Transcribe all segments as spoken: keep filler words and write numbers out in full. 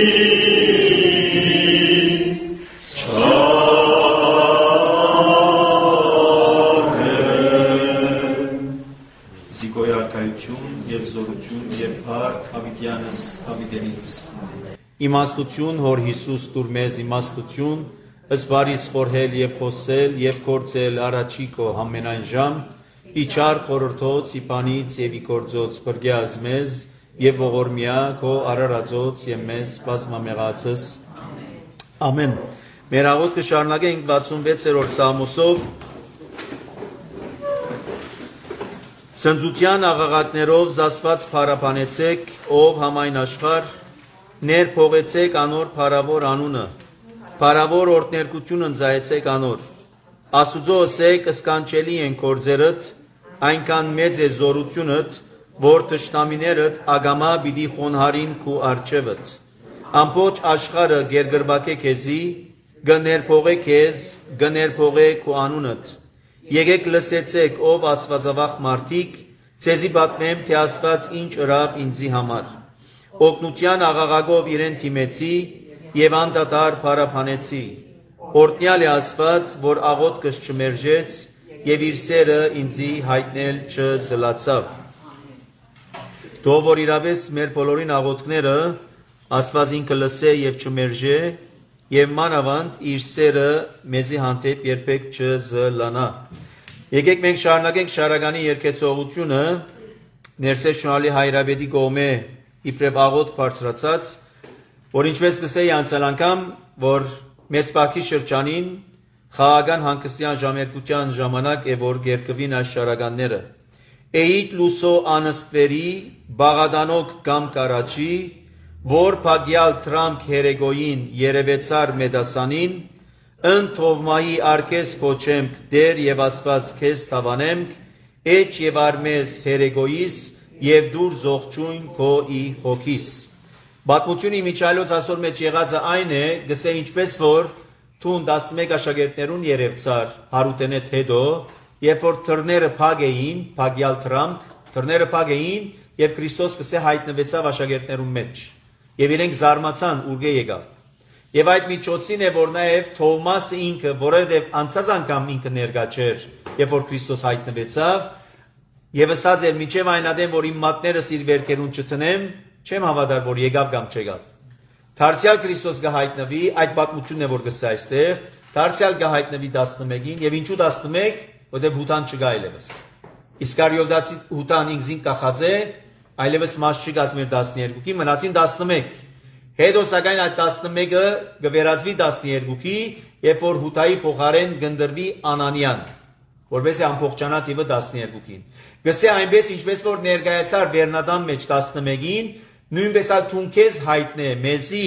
Զիգոյարքայություն և զորություն և փառք Հավիտյանս Հավիտենից։ Իմաստություն հոր Հիսուս տուր մեզ իմաստություն, ըստ բարիս խորհել և խոսել և գործել առաջի քո ամենայն ժամ, իչար խորհրդոց իպանից և իգործոց բրգյազ մեզ և ողորմյա քո արարածոց և մեզ բազմամեղացս։ Ամեն։ Մեր աղոթքը շարունակենք վաթսունվեցերորդ Սաղմոսով, Ցնծության աղաղակներով զասված փարապանեցեք, ով համայն աշխարհ, ներփողեցեք անոր փարավոր անունը, փարավոր օրհներկություն ընծայեցեք անոր։ Աստուծո ըսեք, ըսկանչելի են գործերդ, այնքան մեծ է զորությունդ, որ թշնամիներդ ագամա պիտի խոնհարին քու առջևդ։ Ամբողջ աշխարհը գերգրբակե քեզի, գներփողե քեզ, գներփողե քու անունդ։ Եկեք լսեցեք, ով աստվածավախ մարդիկ, ցեզի պատմեմ, թե Աստված ինչ ըրավ ինձի համար։ Օգնության աղաղակով իրեն թիմեցի եւ անդադար փարապանեցի։ Օրհնյալ է Աստված, որ աղոթքս չմերժեց եւ իր սերը ինձի հայտնել չզլացավ։ Թող որ իրավես մեր բոլորին աղոթքները Աստված ինքը լսե եւ չմերժե եւ մանավանդ իր սերը մեզի հանդեպ երբեք չզլանա։ Եկեք մենք շարունակենք Շարագանի երկեցողությունը Ներսես Շնորհալի Հայրաբեդի կողմէ իբրև աղոթք բարձրացած, որ ինչպես կսեի անցյալ անգամ, որ մեծ բակի շրջանին խաղաղական հանգստյան ժամերկության ժամանակ է որ գերկվին այս շարականները։ Էիդ լուսո անստվերի բաղադանոք կամ կարաչի, որ փագյալ Թրամփ հերեգոյին երևեցար մեդասանին, ընթովմայի արկես կոչեմք դեր եւ Աստված քեզ թավանեմք, էջ եւ արմես հերեգոյիս եւ դուր զողջույն քո ի հոգիս։ Պատմությունը Միչայելոց ասոր մեջ եղածը այն է, գսե ինչպես որ թուն տասնմեկ աշակերտներուն երևցար հարուտենետ հետո, երբ որ թռները փակ էին, փագյալ Թրամփ, թռները փակ էին եւ Քրիստոս գսե հայտնվեցավ աշակերտներուն մեջ։ Եվ իրենք զարմացան ուր եկավ։ Եվ այդ միջոցին է որ նաև Թովմասը ինքը, որովհետև անցած անգամ ինքը ներկա չէր, երբ որ Քրիստոս հայտնվեցավ, եւ ասած էր միջև այն ադեմ, որ իմ մատներս իր վերքերուն չտնեմ, չեմ հավատար, որ եկավ կամ չեկավ։ Դարձյալ Քրիստոս կհայտնվի, այդ պատմությունն է որ գսե այստեղ, դարձյալ կհայտնվի տասնմեկին, եւ ինչու տասնմեկ, որտեղ հութան չկա այլևս։ Իսկարիոտացի հութան ինքզին կախած է, այլևս մաս չկա մեր տասներկուքի, մնացին տասնմեկ։ Հետո սակայն այդ տասնմեկը կվերածվի տասներկուքի, երբ որ հութայի փոխարեն կընտրվի Անանյան, որպես է ամբողջանա թիվը տասներկուքին։ Գսե այնպես ինչպես որ ներկայացար Վերնադան մեջ տասնմեկին, նույնպես ալ թունքեզ հայտնե մեզի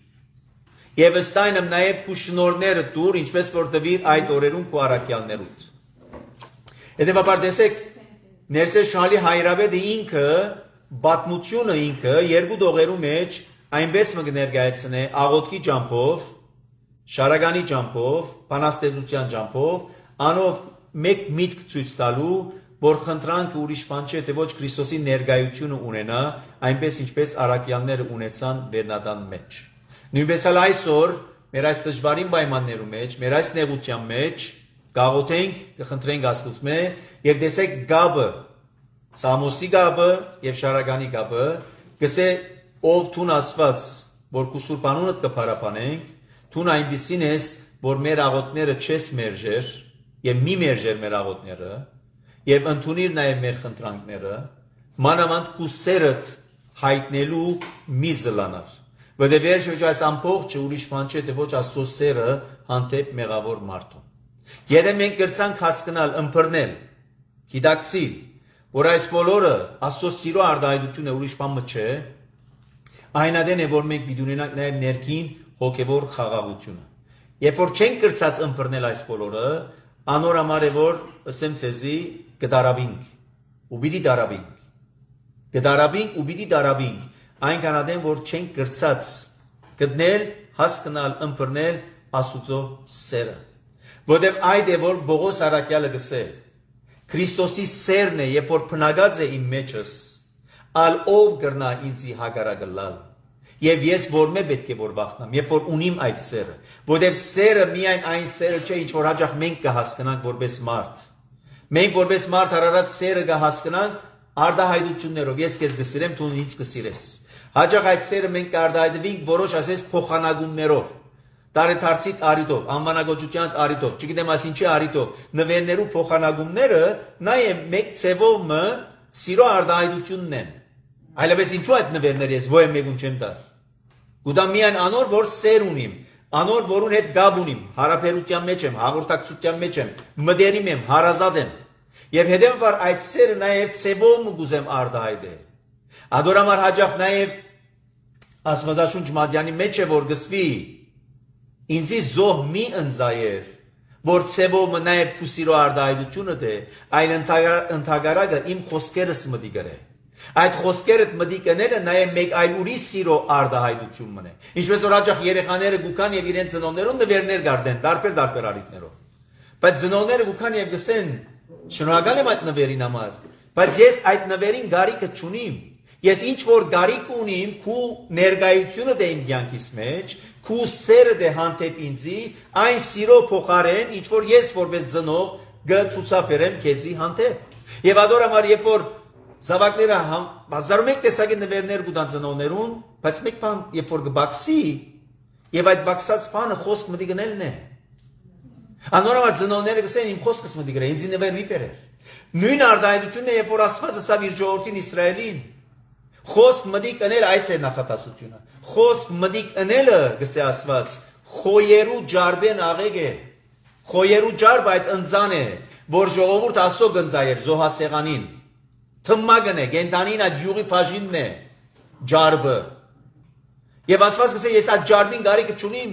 եւ ըստայնմ նաեւ քու շնորհները դուր, ինչպես որ տվիր այդ օրերուն քու առաքյալներուդ։ Հետևաբար տեսեք, Ներսես Շնորհալի Հայրաբեդը ինքը պատմությունը ինքը երկու դողերու մեջ այնպես մը կներկայացնե աղոթքի ջամփով, շարագանի ջամփով, բանաստեղծության ջամփով, անով մեկ միտք ցույց տալու, որ խնդրանքը ուրիշ բան չէ, թե ոչ Քրիստոսի ներկայությունը ունենա, այնպես ինչպես առաքյալները ունեցան Վերնադան մեջ։ Նույնպես էլ այսօր մեր այս դժվարին պայմաններու մեջ, մեր այս նեղության մեջ գաղութենք, կխնդրենք Աստծո եւ տեսեք գաբը, Սամոսի գաբը եւ Շարագանի գաբը, գսե ով թուն ասված, որ քու Սուրբ անունդ կփարապանենք, թուն այնպիսին ես, որ մեր աղոթները չես մերժեր եւ մի մերժեր մեր աղոթները եւ ընդունիր նաեւ մեր խնդրանքները, մանավանդ քու սերդ հայտնելու մի զլանար։ Որտեղ վերջը այս ամբողջը ուրիշ բան չէ, թե ոչ Աստծո սերը հանդեպ մեղավոր մարդուն։ Եթե մենք կրցանք հասկանալ, ըմբռնել, գիտակցել, որ այս բոլորը Աստծո սիրո արտահայտություն է, ուրիշ բան չէ, այն ադեն է, որ մենք պիտի ունենանք նաև ներքին հոգևոր խաղաղությունը։ Երբ որ չենք կրցած ըմբռնել այս բոլորը, անոր համար է որ ասեմ ցեզի կդարաբինք, ու պիտի դարաբինք։ Կդարաբինք ու պիտի դարաբինք, այնքան ադեն, որ չենք կրցած գտնել, հասկանալ, ըմբռնել Աստծո սերը։ Որտեղ այդ է որ Բողոս առաքյալը գսե, Քրիստոսի սերն է, երբ որ փնագած է իմ մեջս, ալ ով կրնա ինձի հագարակլալ։ Եվ ես որմե պետք է որ վախնամ, երբ որ ունիմ այդ սերը, որտեվ սերը միայն այն սերը չէ, ինչ որ հաճախ մենք կհասկանանք որպես մարդ։ Մենք որպես մարդ արարած սերը կհասկանանք արդահայտություններով, ես քեզ կսիրեմ, դու ինձ կսիրես։ Հաճախ այդ սերը մենք կարտահայտվենք որոշ ասես փոխանակումներով, տարեթարցիտ արիտով, անվանագոչության արիտով, չգիտեմ այս ինչի արիտով, նվերներու փոխանակումները նաև մեկ ցևով մը սիրո արդահայտությունն են։ Այլապես ինչու այդ նվերները ես ո՞յ մեկուն չեմ տար։ Գուտա միայն անոր որ սեր ունիմ, անոր որուն հետ գաբ ունիմ, հարաբերության մեջ եմ, հաղորդակցության մեջ եմ, մտերիմ եմ, հարազատ եմ։ Եվ հետևաբար այդ սերը նաև ցևով գուզեմ արդահայտել։ Ադորամար հաջող նաև Աստվածաշունչ Մատյանի մեջ է որ գսվի ինձի զոհ մի ընձայեր, որ ցևով նաև քուսիրո արդահայտությունը դե, այլ ընդհակարակը իմ խոսքերս մտի գրե։ Այդ խոսքերը մտի կնելը նաև մեկ այլ ուրիշ սիրո արդահայտություն մնե։ Ինչպես որ հաճախ երեխաները գուքան եւ իրենց ծնողներուն նվերներ գարդեն, դարբեր դարբեր արիտներով։ Բայց ծնողները գուքան եւ գսեն, շնորհակալ եմ այդ նվերին համար, բայց ես այդ նվերին գարիքը չունիմ։ Ես ինչ որ գարիք ունիմ, քու ներկայությունը դե իմ կյանքիս մեջ, քու սերը դե հանդեպ ինձի, այն սիրո փոխարեն, ինչ որ ես որպես ծնող գցուցաբերեմ քեզի հանդեպ։ Եվ ադորամար երբ որ զավակները հազար ու մեկ տեսակի նվերներ կուտան ծնողներուն, բայց մեկ բան երբ որ կբաքսի, եւ այդ բաքսած բանը խոսք մտի գնելն է։ Անորոշ ծնողները կսեն իմ խոսքս մտի գրե, ինձ նվեր մի բերեր։ Նույն արդայնությունն է, երբ որ Աստված ասավ իր ժողովրդին Իսրայելին, խոսք մտի կնել այս է նախատասությունը։ Խոսք մտի կնելը, գսե Աստված, խոյերու ջարբեն աղեգ է։ Խոյերու ջարբ այդ ընձան է, որ ժողովուրդ ասո գնձայեր զոհասեղանին։ Թմագն է, գենտանին այդ յուղի բաժինն է, ջարբը։ Եվ Աստված գսե ես այդ ջարբին գարիքը չունիմ։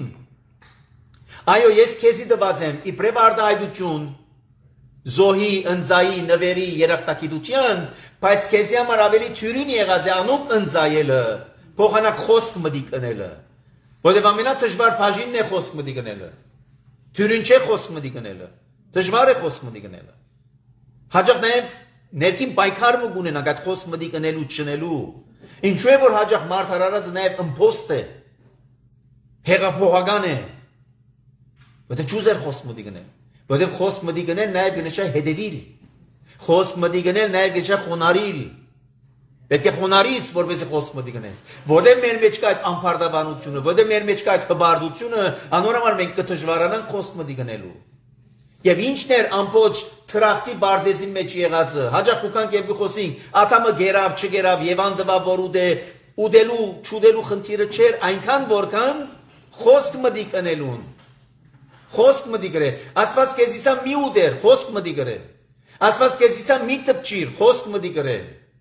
Այո, ես քեզի տված եմ իբրև արդահայտություն, զոհի, ընձայի, նվերի, երախտագիտության, բայց քեզի համար ավելի թյուրին եղած է անոք ընձայելը, փոխանակ խոսք մտի կնելը։ Որտեղ ամենադժվար բաժինն է խոսք մտի կնելը։ Թյուրին չէ խոսք մտի կնելը։ Դժվար է խոսք մտի կնելը։ Հաճախ նաև ներքին պայքար ունենանք այդ խոսք մտի կնելու չնելու։ Ինչու է որ հաճախ մարդ արարածը նաև ըմբոստ է, հեղափոխական է, որտեղ չուզեր խոսք մտի գնել, որտեղ խոսք մտի գնել նաև գնշա հետևիլ, խոսք մտի գնել նաև գնշա խոնարհիլ, պետք է խոնարհիս, որպեսզի խոսք մտի գնես, որտեղ մեր մեջ կա այդ անփարդաբանությունը, որտեղ մեր մեջ կա այդ հբարդությունը, անորոշ մենք կդժվարանանք խոսք մտի գնելու։ Եվ ինչն էր ամբողջ թրախտի բարդեզի մեջ եղածը, հաջող ուքանք եւ խոսենք, աթամը գերավ, չգերավ, Եվան դվավ որ ուդե, ուդելու, չուդելու խնդիրը չէր, այնքան որքան խոսք մտի կնելուն։ Խոսք մտի գրե, Աստված քեզ իսա մի ուդեր, խոսք մտի գրե։ Աստված քեզ իսա մի տպչիր, խոսք մտի գրե։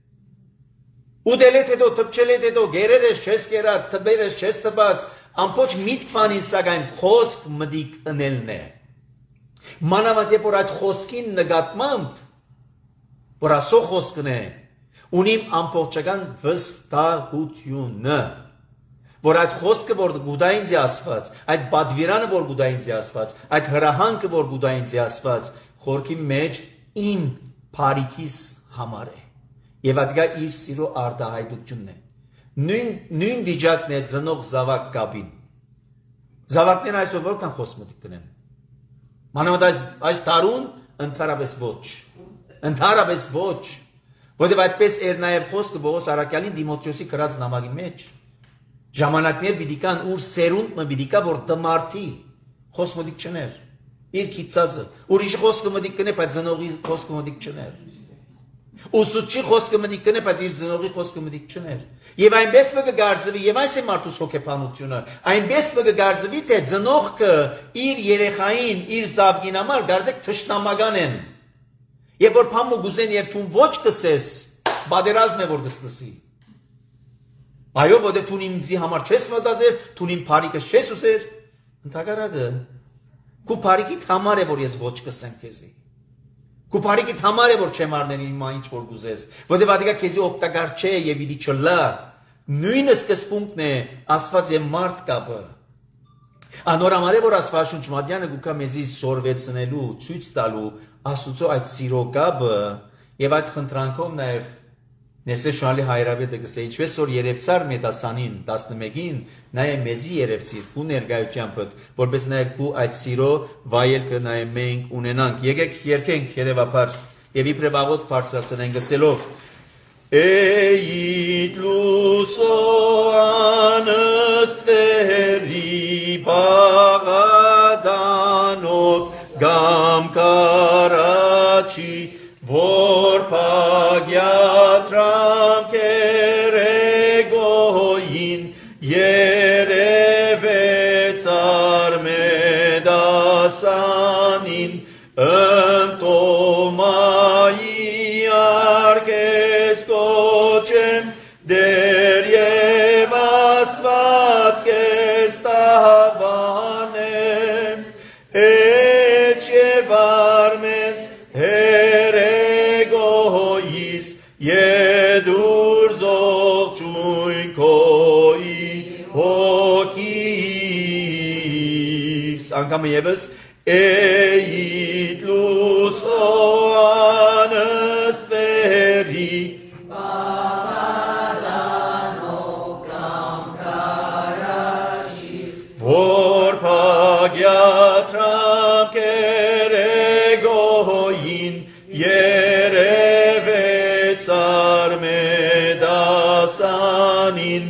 Ուդելետ հետո, տպչելետ հետո, գերեր ես չես գերած, տպեր ես չես տպած, ամբողջ միտք բանին սակայն խոսք մտի կնելն է։ Մանավանդ երբ որ այդ խոսքին նկատմամբ, որ ասո խոսքն է, ունիմ ամբողջական վստահությունը, որ այդ խոսքը որ գուդայինձի ասված, այդ բադվիրանը որ գուդայինձի ասված, այդ հրահանգը որ գուդայինձի ասված, խորքի մեջ իմ փարիքիս համար է։ Եվ ադգա իր սիրո արդահայտությունն է։ Նույն նույն վիճակն է ծնող զավակ կապին։ Զավակներն այսօր որքան խոսք մտիկ կնեն։ Մանավանդ այս այս տարուն ընդհանրապես ոչ, ընդհանրապես ոչ, որտեղ այդպես էր նաև խոսքը Պողոս Արաքյալին Դիմոթեոսի գրած նամակի մեջ, ժամանակներ պիտի կան ուր սերունդ մը պիտի կա որ դմարտի խոսք մտիկ չներ, իր քիծածը, ուրիշ խոսքը մտիկ կնե, բայց ծնողի խոսքը մտիկ չներ, ուսուցչի խոսքը մտիկ կնե, բայց իր ծնողի խոսքը մտիկ չներ, եւ այնպես մը կգարձվի, եւ այս է մարդուս հոգեբանությունը, այնպես մը կգարձվի, թե ծնողքը իր երեխային, իր զավգին համար գարձեք թշնամական են, եւ որ փամու գուզեն եւ թուն ոչ կսես, բادرազմ է որ կստսի, այո, որտեղ թուն ինձի համար չես մտածեր, թուն իմ փարիկը չես ուզեր, ընդհակառակը, քու փարիկիդ համար է որ ես ոչ կսեմ քեզի, քու փարիկիդ համար է որ չեմ առնել իմ ինչ որ գուզես, որտեղ ադիգա քեզի օգտակար չէ եւ իդի չլա, նույնը սկզբունքն է Աստված եւ մարդ կապը, անորամար է որ Աստվածաշունչ Մատյանը գուկա մեզի Ներսե շալի հայրավետը գսե ինչպես որ երևցար մետասանին տասնմեկին նայե մեզի երևցիր ու ներկայությամբ որպես նաև ու այդ սիրո վայելքը նաև մենք ունենանք եկեք երկենք երևաբար եւ իբրև աղոտ բարձրացնենք գսելով Էիտ լուսո անստվերի բաղադանոտ գամ կարաչի որ պագյատրամ կերեգոյին երևեց արմեդասանին ընտոմայի արգես կոչեմ դեր և ասված կես տավանեմ էչ և արմես հերեգոյիս եդուր զողջույն քոյի հոգիս անգամ եւս էիտ լուսո անստվերի որ պագյատրամ կերեգոյին երևեց արմեդասանին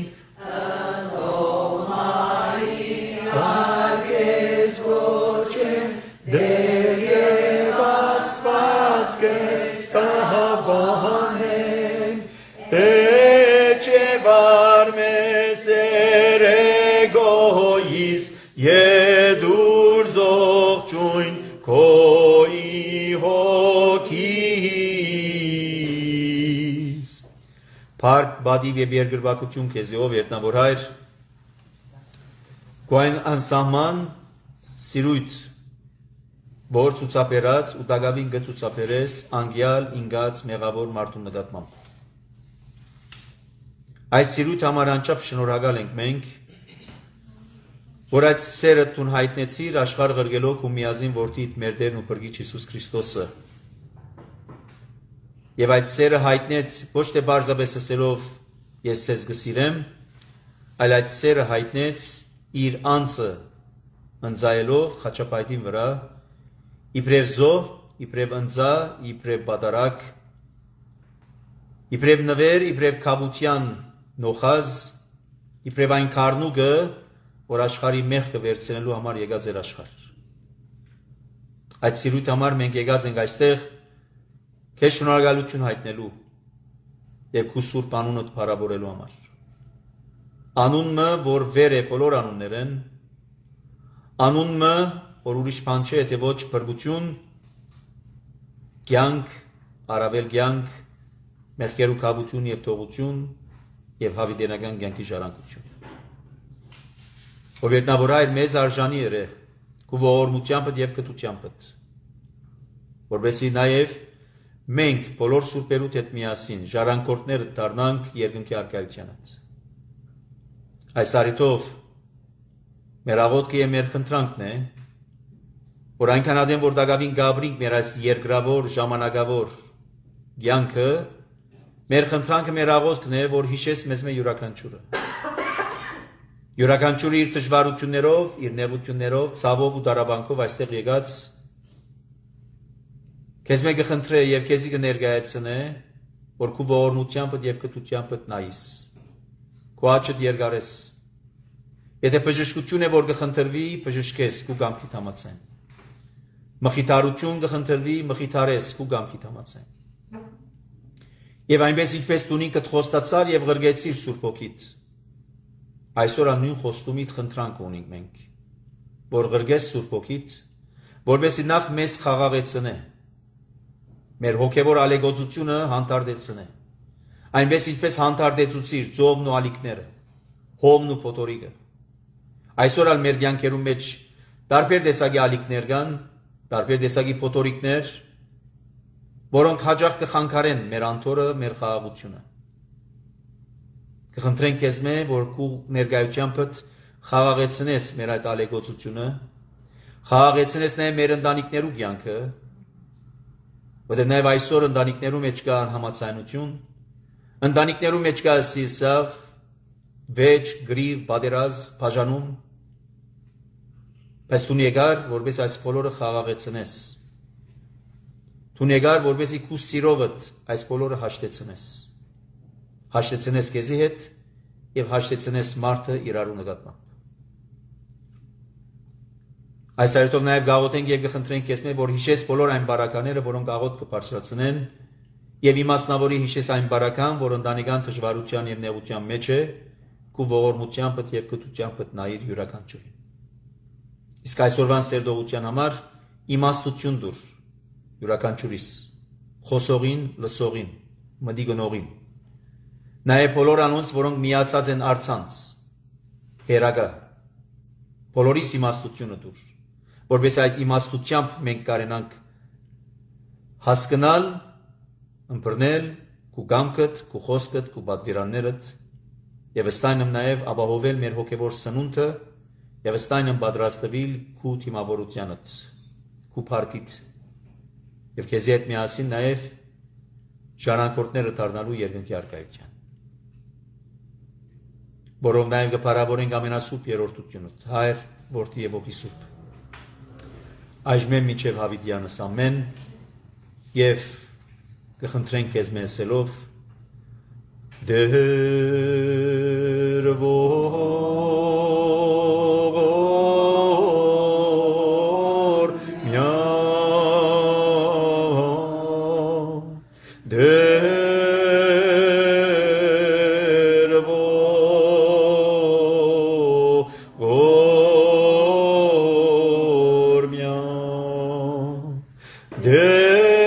ընտոմայի արգես կոչեմ դեր և ասված կես տավանեմ էչ և արմես երեգոյիս եդուր զողջույն քոյի հոգիս Փառք բադիվ եւ երկրվակություն քեզ ով երտնավոր հայր Գոյն անսահման սիրույթ որ ցուցաբերած ու դակավին գծուցաբերես անգյալ ինգած մեղավոր մարդու նկատմամբ Այս սիրույթ համար անչափ շնորհակալ ենք մենք որ այդ սերը տուն հայտնեցիր աշխարհ ղրգելով ու միազին որդիդ մեր Տերն ու Փրկիչ Հիսուս Քրիստոսը Եվ այդ սերը հայտնեց ոչ թե բարձրապես ասելով ես ձեզ գսիրեմ այլ այդ սերը հայտնեց իր անձը ընձայելով խաչապայտին վրա իբրև զոհ իբրև ընձա իբրև բադարակ իբրև նվեր իբրև քավության նոխազ իբրև այն քարնուկը որ աշխարհի մեղքը վերցնելու համար եկած էր աշխարհ Այդ սիրույթ համար մենք եկած ենք այստեղ քեզ շնորհակալություն հայտնելու եւ քու սուրբ անունդ փառաբորելու համար Անունը որ վեր է բոլոր անուններեն Անունը որ ուրիշ բան չէ թե ոչ փրկություն կյանք արավել կյանք մեղքերու քավություն եւ թողություն եւ հավիտենական կյանքի ժառանգություն Ով երտնավոր այր մեզ արժանի էր քու ողորմությանդ եւ կտությանդ որովհետեւ նաեւ մենք բոլոր սուրբերուդ հետ միասին ժառանգորդներ դառնանք երկնքի արքայությանից Այս արիթով մեր աղոթքը եւ մեր խնդրանքն է որ այնքան ադեմ որ դակավին գաբրինք մեր այս երկրավոր ժամանակավոր կյանքը մեր խնդրանքը մեր աղոթքն է որ հիշես մեզ մե յուրաքանչյուրը Յուրաքանչյուրը իր դժվարություններով, իր նեղություններով, ցավով ու դարաբանքով այստեղ եկած քեզ մեկը խնդրե եւ քեզի կներկայացնե որ քու ողորմությանդ եւ կտությանդ նայես քու աչքդ երկարես Եթե բժշկություն է որ կխնդրվի բժշկես քու գամքիդ համացան Մխիթարություն կխնդրվի մխիթարես քու գամքիդ համացան Եվ այնպես ինչպես դու ինքդ խոստացար եւ ղրգեցիր Սուրբ Հոգիդ Այսօր անուն խոստումիդ խնդրանք ունենք մենք որ ղրգես Սուրբ Հոգիդ որովհետեւ նախ մեզ խաղաղեցնե մեր հոգեվոր ալեգոծությունը հանդարտեցնե այնպես ինչպես հանդարտեցուցիր ծովն ու ալիքները հոմն ու փոթորիկը այսօր ալ մեր կյանքերում մեջ տարբեր տեսակի ալիքներ կան տարբեր տեսակի փոթորիկներ որոնք հաջող կխանգարեն մեր անտորը մեր խաղաղությունը Կխնդրենք քեզ մե որ քու ներկայությամբ խաղաղեցնես մեր այդ ալեգոծությունը խաղաղեցնես նաև մեր ընտանիքներու կյանքը որտեղ նաև այսօր ընտանիքներու մեջ կա անհամացայնություն Ընտանիքներում մեջ կա սիսավ, վեճ, գրիվ, բادرազ, բաժանում, բայց դու եկար, որպես այս բոլորը խաղաղեցնես։ Դու եկար, որպեսզի քու սիրովդ այս բոլորը հաշտեցնես։ Հաշտեցնես քեզի հետ եւ հաշտեցնես մարդը իրարու նկատմամբ։ Այս այրտով նաեւ գաղութենք եւ կխնդրենք քեզ մեզ, որ հիշես բոլոր այն բարակաները, որոնք աղոտ կբարձրացնեն եւ իմաստնավորի հիշես այն բարական, որ ընտանեկան դժվարության եւ նեղության մեջ է, քու ողորմությամբ եւ կտությամբ նայիր յուրաքանչյուրին։ Իսկ այսօրվան սերդողության համար իմաստություն դուր յուրաքանչյուրիս, խոսողին, լսողին, մտի գնողին, նաև բոլոր անոնց, որոնք միացած են արցանց, հերագա, բոլորիս իմաստությունը դուր, որպես այդ իմաստությամբ մենք կարենանք հասկնալ, ըմբռնել քու կամքդ, քու խոսքդ, քու պատվիրաններդ եւ ըստայնմ նաև ապահովել մեր հոգեվոր սնունդը եւ ըստայնմ պատրաստվել քու թիմավորությանդ, քու փառքիդ եւ քեզի հետ միասին նաև ժառանգորդները դառնալու երկնքի արքայության, որով նաև կփառավորենք ամենասուրբ երրորդությունդ, Հայր, Որդի եւ Հոգի Սուրբ։ Այժմ մինչև հավիտյանս ամեն եւ կխնդրենք քեզ մեզ ասելով դեր ողոր միան դեր ողոր միան դեր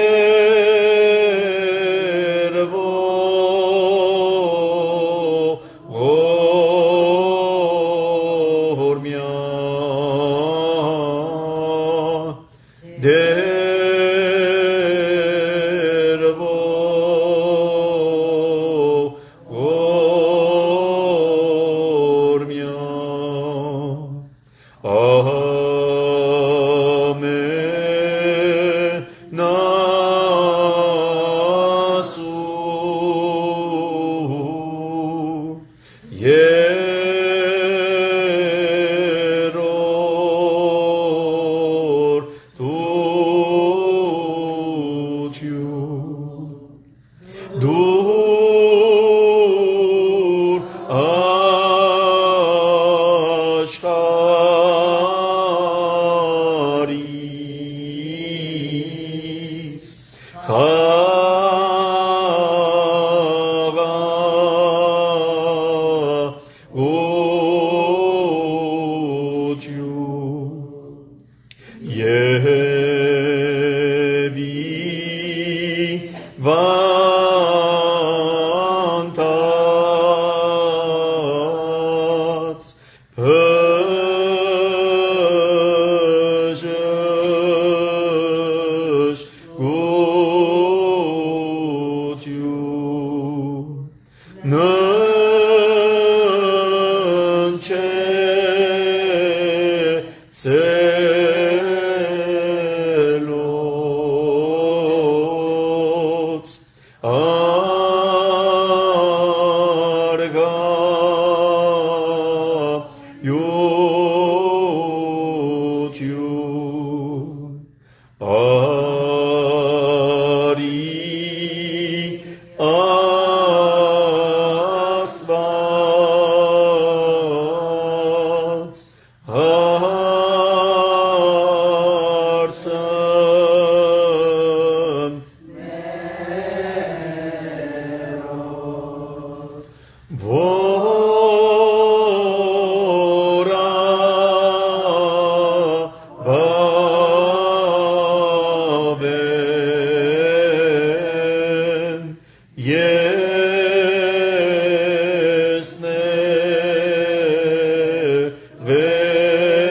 Yes. Ve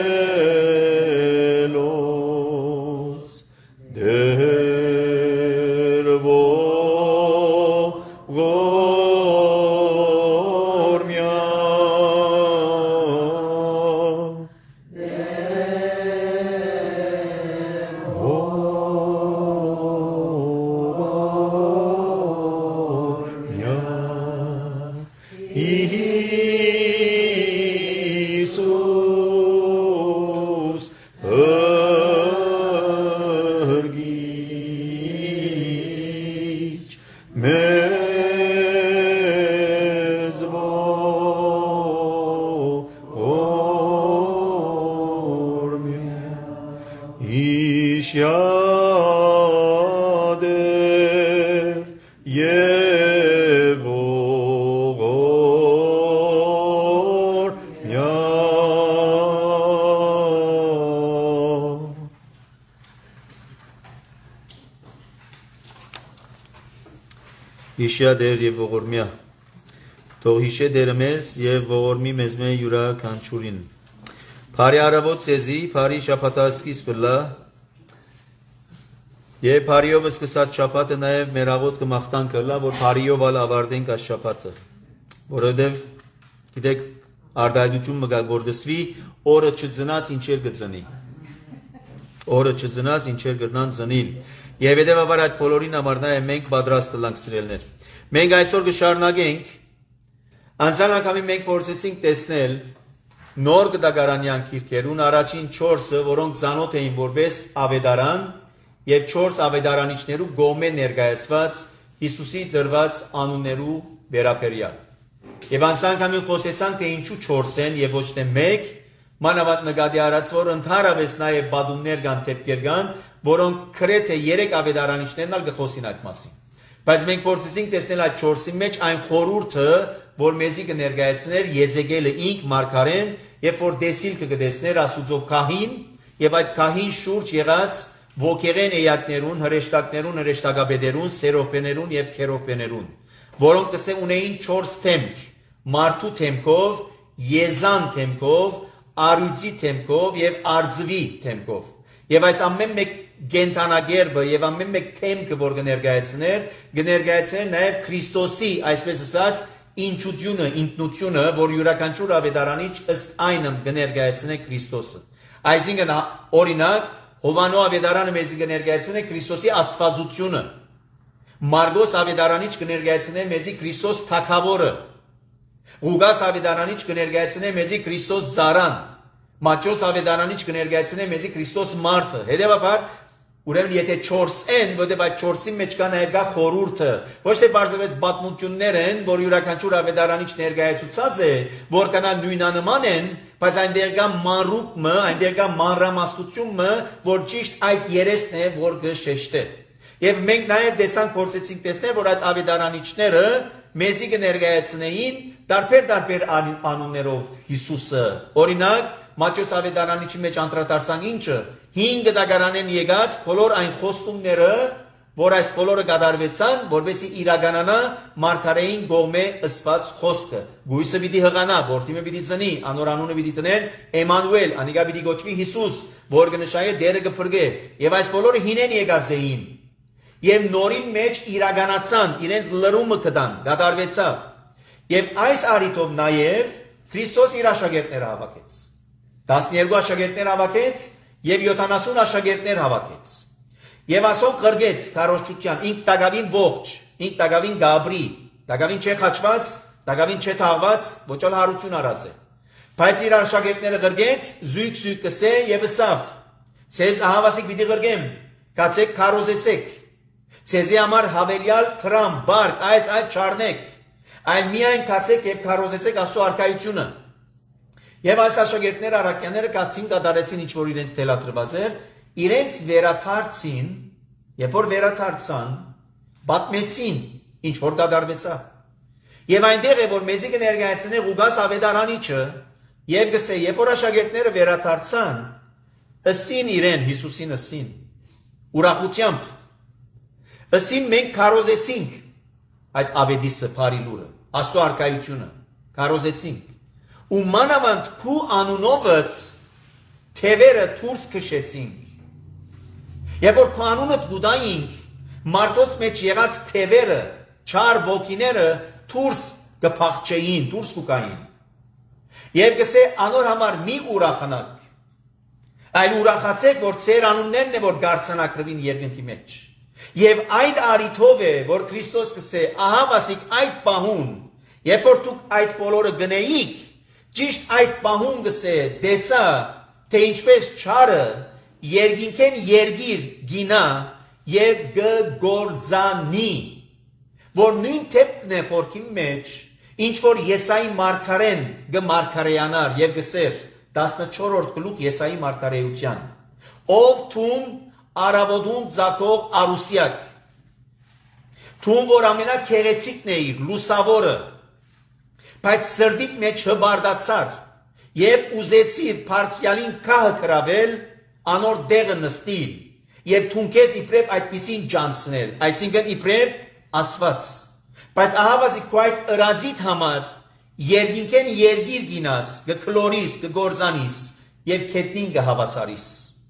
Հիսուս հրգիչ մեզ ողորմյա իշյադեր և ողորմյա Հիշյա դեր և ողորմյա Թող հիշե դերը մեզ և ողորմի մեզ մե յուրաքանչյուրին Փարի առավոտ սեզի, փարի շաբաթասկիզբը լա Եվ փարիով սկսած շաբաթը նաև մեր աղոտ կմաղթանքը լա, որ փարիով ալ ավարտենք այս շաբաթը Որովհետև գիտեք արդայդություն մգա որ գսվի օրը չծնած ինչեր գծնի Օրը չծնած ինչեր գրնան ծնիլ Եվ հետևաբար այդ բոլորին համար նաև մենք պատրաստ լանք սիրելներ Մենք այսօր կշարունակենք Անցյալ անգամի մենք փորձեցինք տեսնել նոր գդագարանյան քիրքերուն առաջին չորսը, որոնք ծանոթ էին որպես ավետարան եւ չորս ավետարանիչներու գոմե ներկայացված Հիսուսի դրված անուններու վերաբերյալ։ Եվ անցյալ անգամին խոսեցանք թե ինչու չորս են եւ ոչ թե մեկ, մանավանդ նկատի առած որ ընդհանրապես նաեւ բադումներ կան դեպքեր կան, որոնք քրեթե երեք ավետարանիչներն ալ կխոսին այդ մասին։ Բայց մենք փորձեցինք տեսնել այդ չորսի մեջ այն խորհուրդը, որ մեզի կներկայացներ Եզեկիելը ինք մարգարեն, երբ որ դեսիլ կգտեսներ Աստուծո քահին եւ այդ քահին շուրջ եղած ոգեղեն էակներուն, հրեշտակներուն, հրեշտակաբեդերուն, սերոփեներուն եւ քերոփեներուն, որոնք կսե ունեին չորս թեմք, մարդու թեմքով, եզան թեմքով, արյուծի թեմքով եւ արձվի թեմքով։ Եվ այս ամեն մեկ գենթանագերբը եւ ամեն մեկ թեմքը որ կներկայացներ, կներկայացներ նաեւ Քրիստոսի, այսպես ասած, ինչությունը, ինքնությունը, որ յուրաքանչյուր ավետարանիչ ըստ այնմ կներկայացնե Քրիստոսը։ Այսինքն օրինակ Հովանո ավետարանը մեզի կներկայացնե Քրիստոսի աստվածությունը։ Մարգոս ավետարանիչ կներկայացնե մեզի Քրիստոս թագավորը։ Ղուգաս ավետարանիչ կներկայացնե մեզի Քրիստոս ծառան։ Մատթեոս ավետարանիչ կներկայացնե մեզի Քրիստոս մարդը։ Հետևաբար Ուրեմն եթե չորս են, որտեղ այդ չորսի մեջ կա նաև գա խորհուրդը, ոչ թե բարձրապես պատմություններ են, որ յուրաքանչյուր ավետարանիչ ներկայացուցած է, որ կանա նույնանման են, բայց այնտեղ կա մանրուկը, այնտեղ կա մանրամասնությունը, որ ճիշտ այդ երեսն է, որ կշեշտե։ Եվ մենք նաև տեսանք փորձեցինք տեսնել, որ այդ ավետարանիչները մեզի կներկայացնեին տարբեր-տարբեր անուններով Հիսուսը։ Օրինակ, Մատթեոս ավետարանիչի մեջ անդրադարձան ինչը հինգ դագարանեն եկած բոլոր այն խոստումները, որ այս բոլորը կատարվեցան, որովհետեւ իրականանա մարգարեին գողմե ըսված խոսքը։ Գույսը պիտի հղանա, որդիմը պիտի ծնի, անոր անունը պիտի տնեն Էմանուել, անիկա պիտի գոչվի Հիսուս, որ կնշանակե դերը կփրկե։ Եվ այս բոլորը հինեն եկած էին։ Եվ նորին մեջ իրականացան, իրենց լրումը կդան, կատարվեցավ։ Եվ այս արիթով նաև Քրիստոս իր աշակերտները հավաքեց։ տասներկու աշակերտներ հավաքեց եւ յոթանասուն աշակերտներ հավաքեց։ Եվ ասոն կրգեց քարոզչության, ինք տագավին ողջ, ինք տագավին գաբրի, տագավին չէ խաչված, տագավին չէ թաղված, ոչ ալ հարություն արած է։ Բայց իր աշակերտները կրգեց, զույգ-զույգ կսե եւ ըսավ. Ցեզ ահավասիկ պիտի կրգեմ, կացեք քարոզեցեք։ Ցեզի համար հավելյալ թրամ, բարկ, այս այդ չառնեք, այլ միայն կացեք եւ քարոզեցեք Աստծո արքայությունը։ Եվ այս աշակերտները առաքյաները կացին կատարեցին ինչ որ իրենց թելադրված էր, իրենց վերաթարցին, երբ որ վերաթարցան, պատմեցին ինչ որ կատարվեցա։ Եվ այնտեղ է որ մեզի կներկայացնե Ղուգաս ավետարանիչը, եւ գսե, երբ որ աշակերտները վերաթարցան, ըսին իրեն Հիսուսին ըսին, ուրախությամբ, ըսին մենք քարոզեցինք այդ ավետիսը բարի լուրը, Աստծո արքայությունը, քարոզեցինք։ Ու մանավանդ քու անունովդ թևերը դուրս քշեցինք։ Եվ որ քու անունդ գուտայինք, մարդոց մեջ եղած թևերը, չար ոգիները դուրս կփախչեին, դուրս կուկային։ Եվ գսե անոր համար մի ուրախանաք, այլ ուրախացեք, որ ծեր անուններն է, որ գարցանակրվին երկնքի մեջ։ Եվ այդ արիթով է, որ Քրիստոս գսե, ահա վասիկ այդ պահուն, երբ որ դուք այդ բոլորը գնեիք, ճիշտ այդ պահում գսե տեսա թե ինչպես չարը երկինքեն երգիր գինա եւ գգործանի որ նույն թեփքն է խորքի մեջ ինչ որ Եսայի մարգարեն գմարգարեանար եւ գսեր տասնչորրորդ գլուխ Եսայի մարգարեության ով թուն արավոտուն ցակող արուսյակ թուն որ ամենակեղեցիկն է իր լուսավորը բայց սրդիդ մեջ հբարդացար եւ ուզեցիր փարսիալին քահը կրավել անոր դեղը նստիր եւ թունքես իբրև այդպիսին ջանցնել այսինքն իբրև ասված բայց ահավասի քո այդ ըրածիդ համար երկինքեն երգիր գինաս գքլորիս գգործանիս եւ քետնին գհավասարիս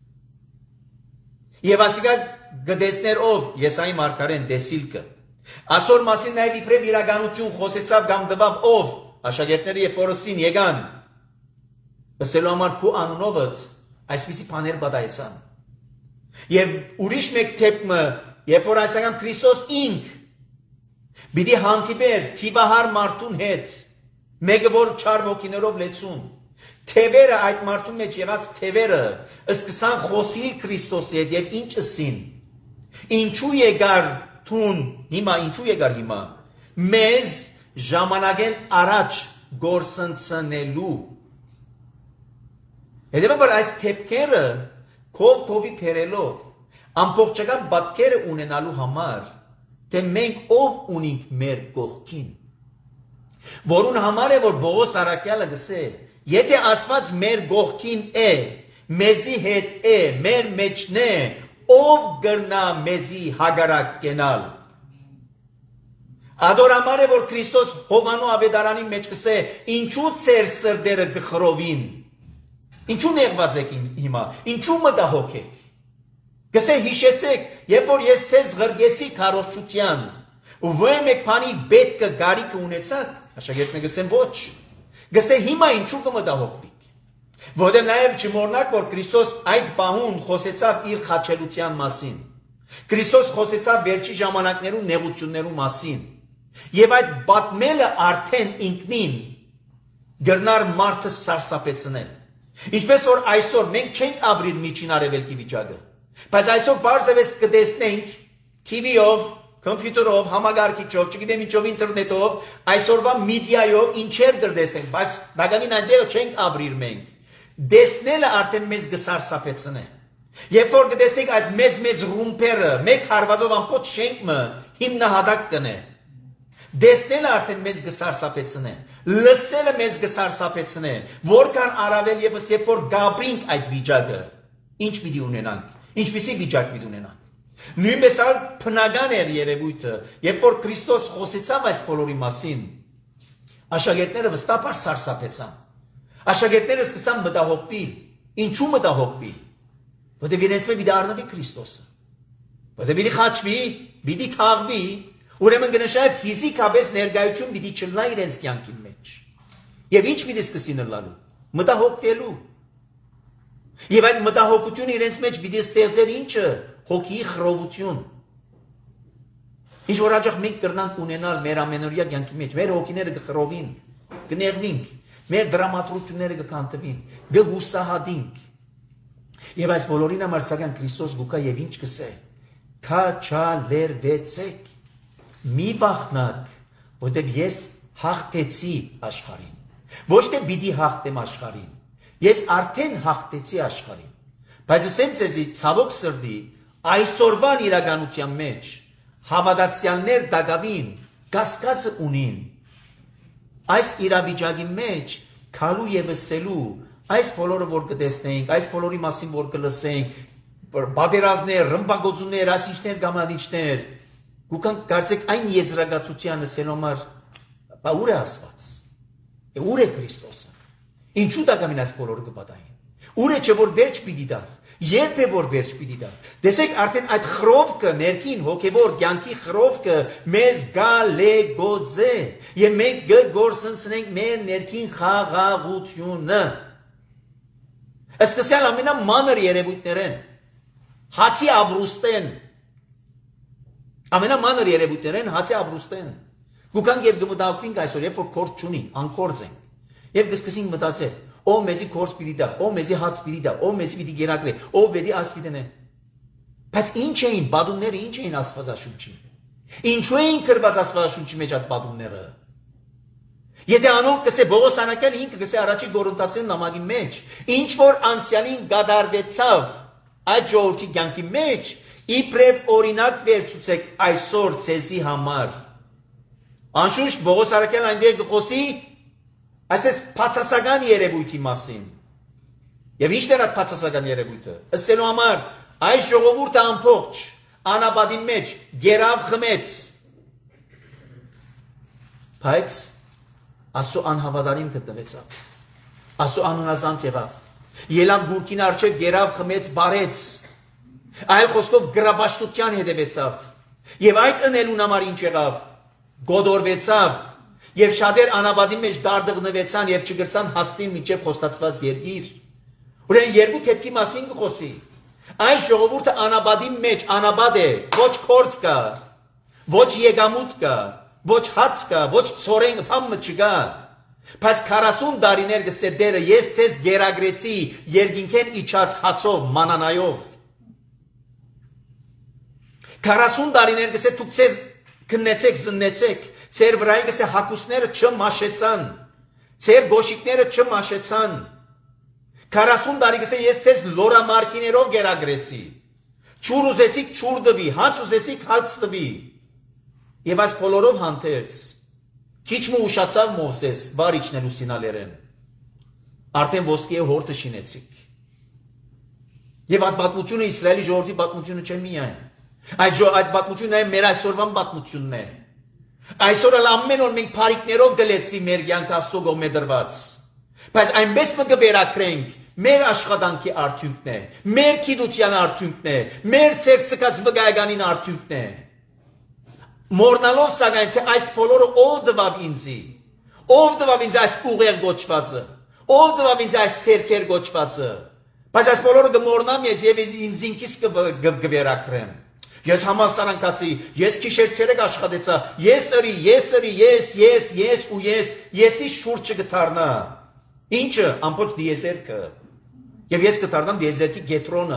եւ ասիկա գդեսներ ով Եսայի մարգարեն դեսիլկը ասոր մասին նաեւ իբրև իրականություն խոսեցավ կամ դվավ ով աշակերտները երբ որսին եկան ասելու համար քո անունովդ այսպիսի բաներ բադայեցան եւ ուրիշ մեկ թեփը երբ որ այսական Քրիստոս ինք բիդի հանդիպեր թիվահար մարդուն հետ մեկը որ չար ոգիներով լեցուն թևերը այդ մարդու մեջ եղած թևերը սկսան խոսիլ Քրիստոսի հետ եւ ինչ ասին ինչու եկար թուն հիմա ինչու եկար հիմա մեզ ժամանակեն առաջ գործընծնելու հետևաբար այս թեփքերը քով քովի փերելով ամբողջական պատկերը ունենալու համար թե մենք ով ունենք մեր կողքին որուն համար է որ Բողոս Արաքյալը գսե եթե ասված մեր կողքին է մեզի հետ է մեր մեջն է ով գրնա մեզի հագարակ կենալ Ադորամար է որ Քրիստոս Հովանու ավետարանի մեջ գսե ինչու ծեր սրդերը գխրովին ինչու նեղված եք հիմա ինչու մտահոգ եք գսե հիշեցեք երբ որ ես ցեզ ղրգեցի քարոզչության ու ոյ մեկ բանի պետք գարիք ունեցաք աշակերտները գսեն ոչ գսե հիմա ինչու կմտահոգվիք որտեղ նաև չմոռնաք որ Քրիստոս այդ բահուն խոսեցավ իր խաչելության մասին Քրիստոս խոսեցավ վերջի ժամանակներու նեղություններու մասին Եվ այդ պատմելը արդեն ինքնին գրնար մարդը սարսափեցնել Ինչպես որ այսօր մենք չենք ապրիլ միջին արևելքի վիճակը բայց այսօր բարձրապես կտեսնենք թիվիով, կոմպյուտերով, համագարկիչով, չգիտեմ ինչով ինտերնետով, այսօրվա մեդիայով ինչեր կտեսնենք, բայց դակամին այնտեղ չենք ապրիլ մենք Դեսնելը արդեն մեզ կսարսափեցնե Երբ որ կտեսնենք այդ մեծ-մեծ ռումպերը, մեկ հարվածով ամբողջ շենքը հիմնահատակ կնե Դեսնելը արդեն մեզ կսարսափեցնե, լսելը մեզ կսարսափեցնե, որքան առավել եւս երբ որ գաբրինք այդ վիճակը, ինչ պիտի ունենանք, ինչպիսի վիճակ պիտի ունենանք։ Նույնպես այլ բնական էր երևույթը, երբ որ Քրիստոս խոսեցավ այս բոլորի մասին, աշակերտները վստահաբար սարսափեցան։ Աշակերտները սկսան մտահոգվել, ինչու մտահոգվել, որտեղ իրենց մեջ պիտի առնվի Քրիստոսը, որտեղ պիտի խաչվի, պիտի թաղվի Ուրեմն գնշայ ֆիզիկապես ներկայություն պիտի չլնա իրենց կյանքի մեջ։ Եվ ինչ պիտի սկսի նլալու։ Մտահոգվելու։ Եվ այդ մտահոգությունը իրենց մեջ պիտի ստեղծեր ինչը հոգիի խռովություն։ Ինչ որ հաջող մենք կրնանք ունենալ մեր ամենօրյա կյանքի մեջ, մեր հոգիները կխռովին, կներվինք, մեր դրամատրությունները կքանթվին, կհուսահատինք։ Եվ այս բոլորին համար սակայն Քրիստոս գուկա եւ ինչ կսե։ Քաչալերվեցեք Մի վախնակ, որտեղ ես հաղթեցի աշխարհին։ Ոչ թե պիտի հաղթեմ աշխարհին։ Ես արդեն հաղթեցի աշխարհին։ Բայց ասեմ ձեզի ցավոք սրտի, այսօրվան իրականության մեջ հավատացյալներ դակավին կասկածը ունին։ Այս իրավիճակի մեջ քալու եւ ասելու, այս բոլորը որ կտեսնենք, այս բոլորի մասին որ կլսենք, բادرազներ, ռմբագործումներ, ասիչներ, գամանիչներ Գուքան կարծեք այն եզրակացությանը սենոմար բա ուր է ասված ուր է Քրիստոսը ինչու դակամին այս բոլորը կպատահին ուր է չէ որ վերջ պիտի դար երբ է որ վերջ պիտի դար տեսեք արդեն այդ խրովկը ներքին հոգևոր կյանքի խրովկը մեզ գալեգոձե եւ մենք գործընծնենք մեր ներքին խաղաղությունը Սկսյալ ամենամանր երևույթներեն հացի աբրուստեն Ամենամանր երևույթներեն հացի աբրուստեն Գուքան եւ գմտահոգվինք այսօր երբ որ կորց չունի անկորձ ենք Եվ կսկսենք մտածել, ով մեզի կորս պիտի դա, ով մեզի հաց պիտի դա, ով մեզի պիտի գերակրե, ով պետք է աս պիտի նե։ Բայց ինչ էին բադումները, ինչ էին Աստվածաշունչին։ Ինչու էին գրված Աստվածաշունչի մեջ այդ բադումները։ Եթե անոնք կսե Բողոս Անաքյանը ինքը կսե առաջի Կորինթացիներուն նամակի մեջ, ինչ որ անցյալին գադարվեցավ այդ ժողովրդի կյանքի մեջ, իբրև օրինակ վերցուցեք այսօր ցեզի համար։ Անշուշտ Բողոս Անաքյանը այնտեղ կխոսի այսպես փածասական երևույթի մասին։ Եվ ի՞նչն էր այդ փածասական երևույթը։ Ըսելու համար այս ժողովուրդը ամբողջ անաբադի մեջ գերավ խմեց։ Բայց Աստծո անհավատարիմ գտնվեցավ։ Աստծո անունազանց եղավ։ Ելավ գուրքին առջև գերավ խմեց բարեց։ Այլ խոսքով գրաբաշխության հետևեցավ։ Եվ այդ ընելուն համար ինչ եղավ։ Գոդորվեցավ։ Եվ շատեր անաբադի մեջ դարդղնվեցան եւ չգրցան հաստին միջև խոստացված երկիր։ Ուրեմն երկու դեպքի մասին կխոսի։ Այս ժողովուրդը անաբադի մեջ անաբադ է, ոչ կորց կա, ոչ եկամուտ կա, ոչ հաց կա, ոչ ծորեն փամը չկա։ Բայց քառասուն տարիներ գսե դերը ես ցես գերագրեցի երկինքեն իջած հացով մանանայով։ քառասուն տարիներ գսե դուք ցես քննեցեք, զննեցեք, ծեր վրայի գսե հակուսները չմաշեցան, ծեր գոշիկները չմաշեցան։ քառասուն տարի գսե ես ցես լորամարքիներով գերագրեցի։ Չուր ուզեցիք չուր տվի, հաց ուզեցիք հաց տվի։ Եվ այս բոլորով հանդերձ քիչ մը ուշացավ Մովսես վար իջնելու Սինալերեն։ Արդեն ոսկիե հորտը շինեցիք։ Եվ այդ պատմությունը Իսրայելի ժողովրդի պատմությունը չէ միայն։ Այդ այդ պատմությունը մեր այսօրվան պատմությունն է։ Այսօր էլ ամեն օր մենք փարիկներով դլեցվի մեր կյանքը Աստծո կողմէ դրված։ Բայց այնպես մը կվերակրենք մեր աշխատանքի արդյունքն է, մեր գիտության արդյունքն է, մեր ծերծկած վկայականին արդյունքն է։ Մորնալով սակայն թե այս բոլորը ով դվավ ինձի, ով դվավ ինձ այս ուղեղ գոչվածը, ով դվավ ինձ այս ցերքեր գոչվածը, բայց այս բոլորը կմորնամ ես եւ ինձ ինքիս կվերակրեմ։ Ես համասարանքացի, ես քիշեր ցերեկ աշխատեցա, ես ըրի, ես ըրի, ես, ես, ես ու ես, եսի շուրջը կդառնա։ Ինչը ամբողջ դիեզերքը։ Եվ ես կդառնամ դիեզերքի գետրոնը։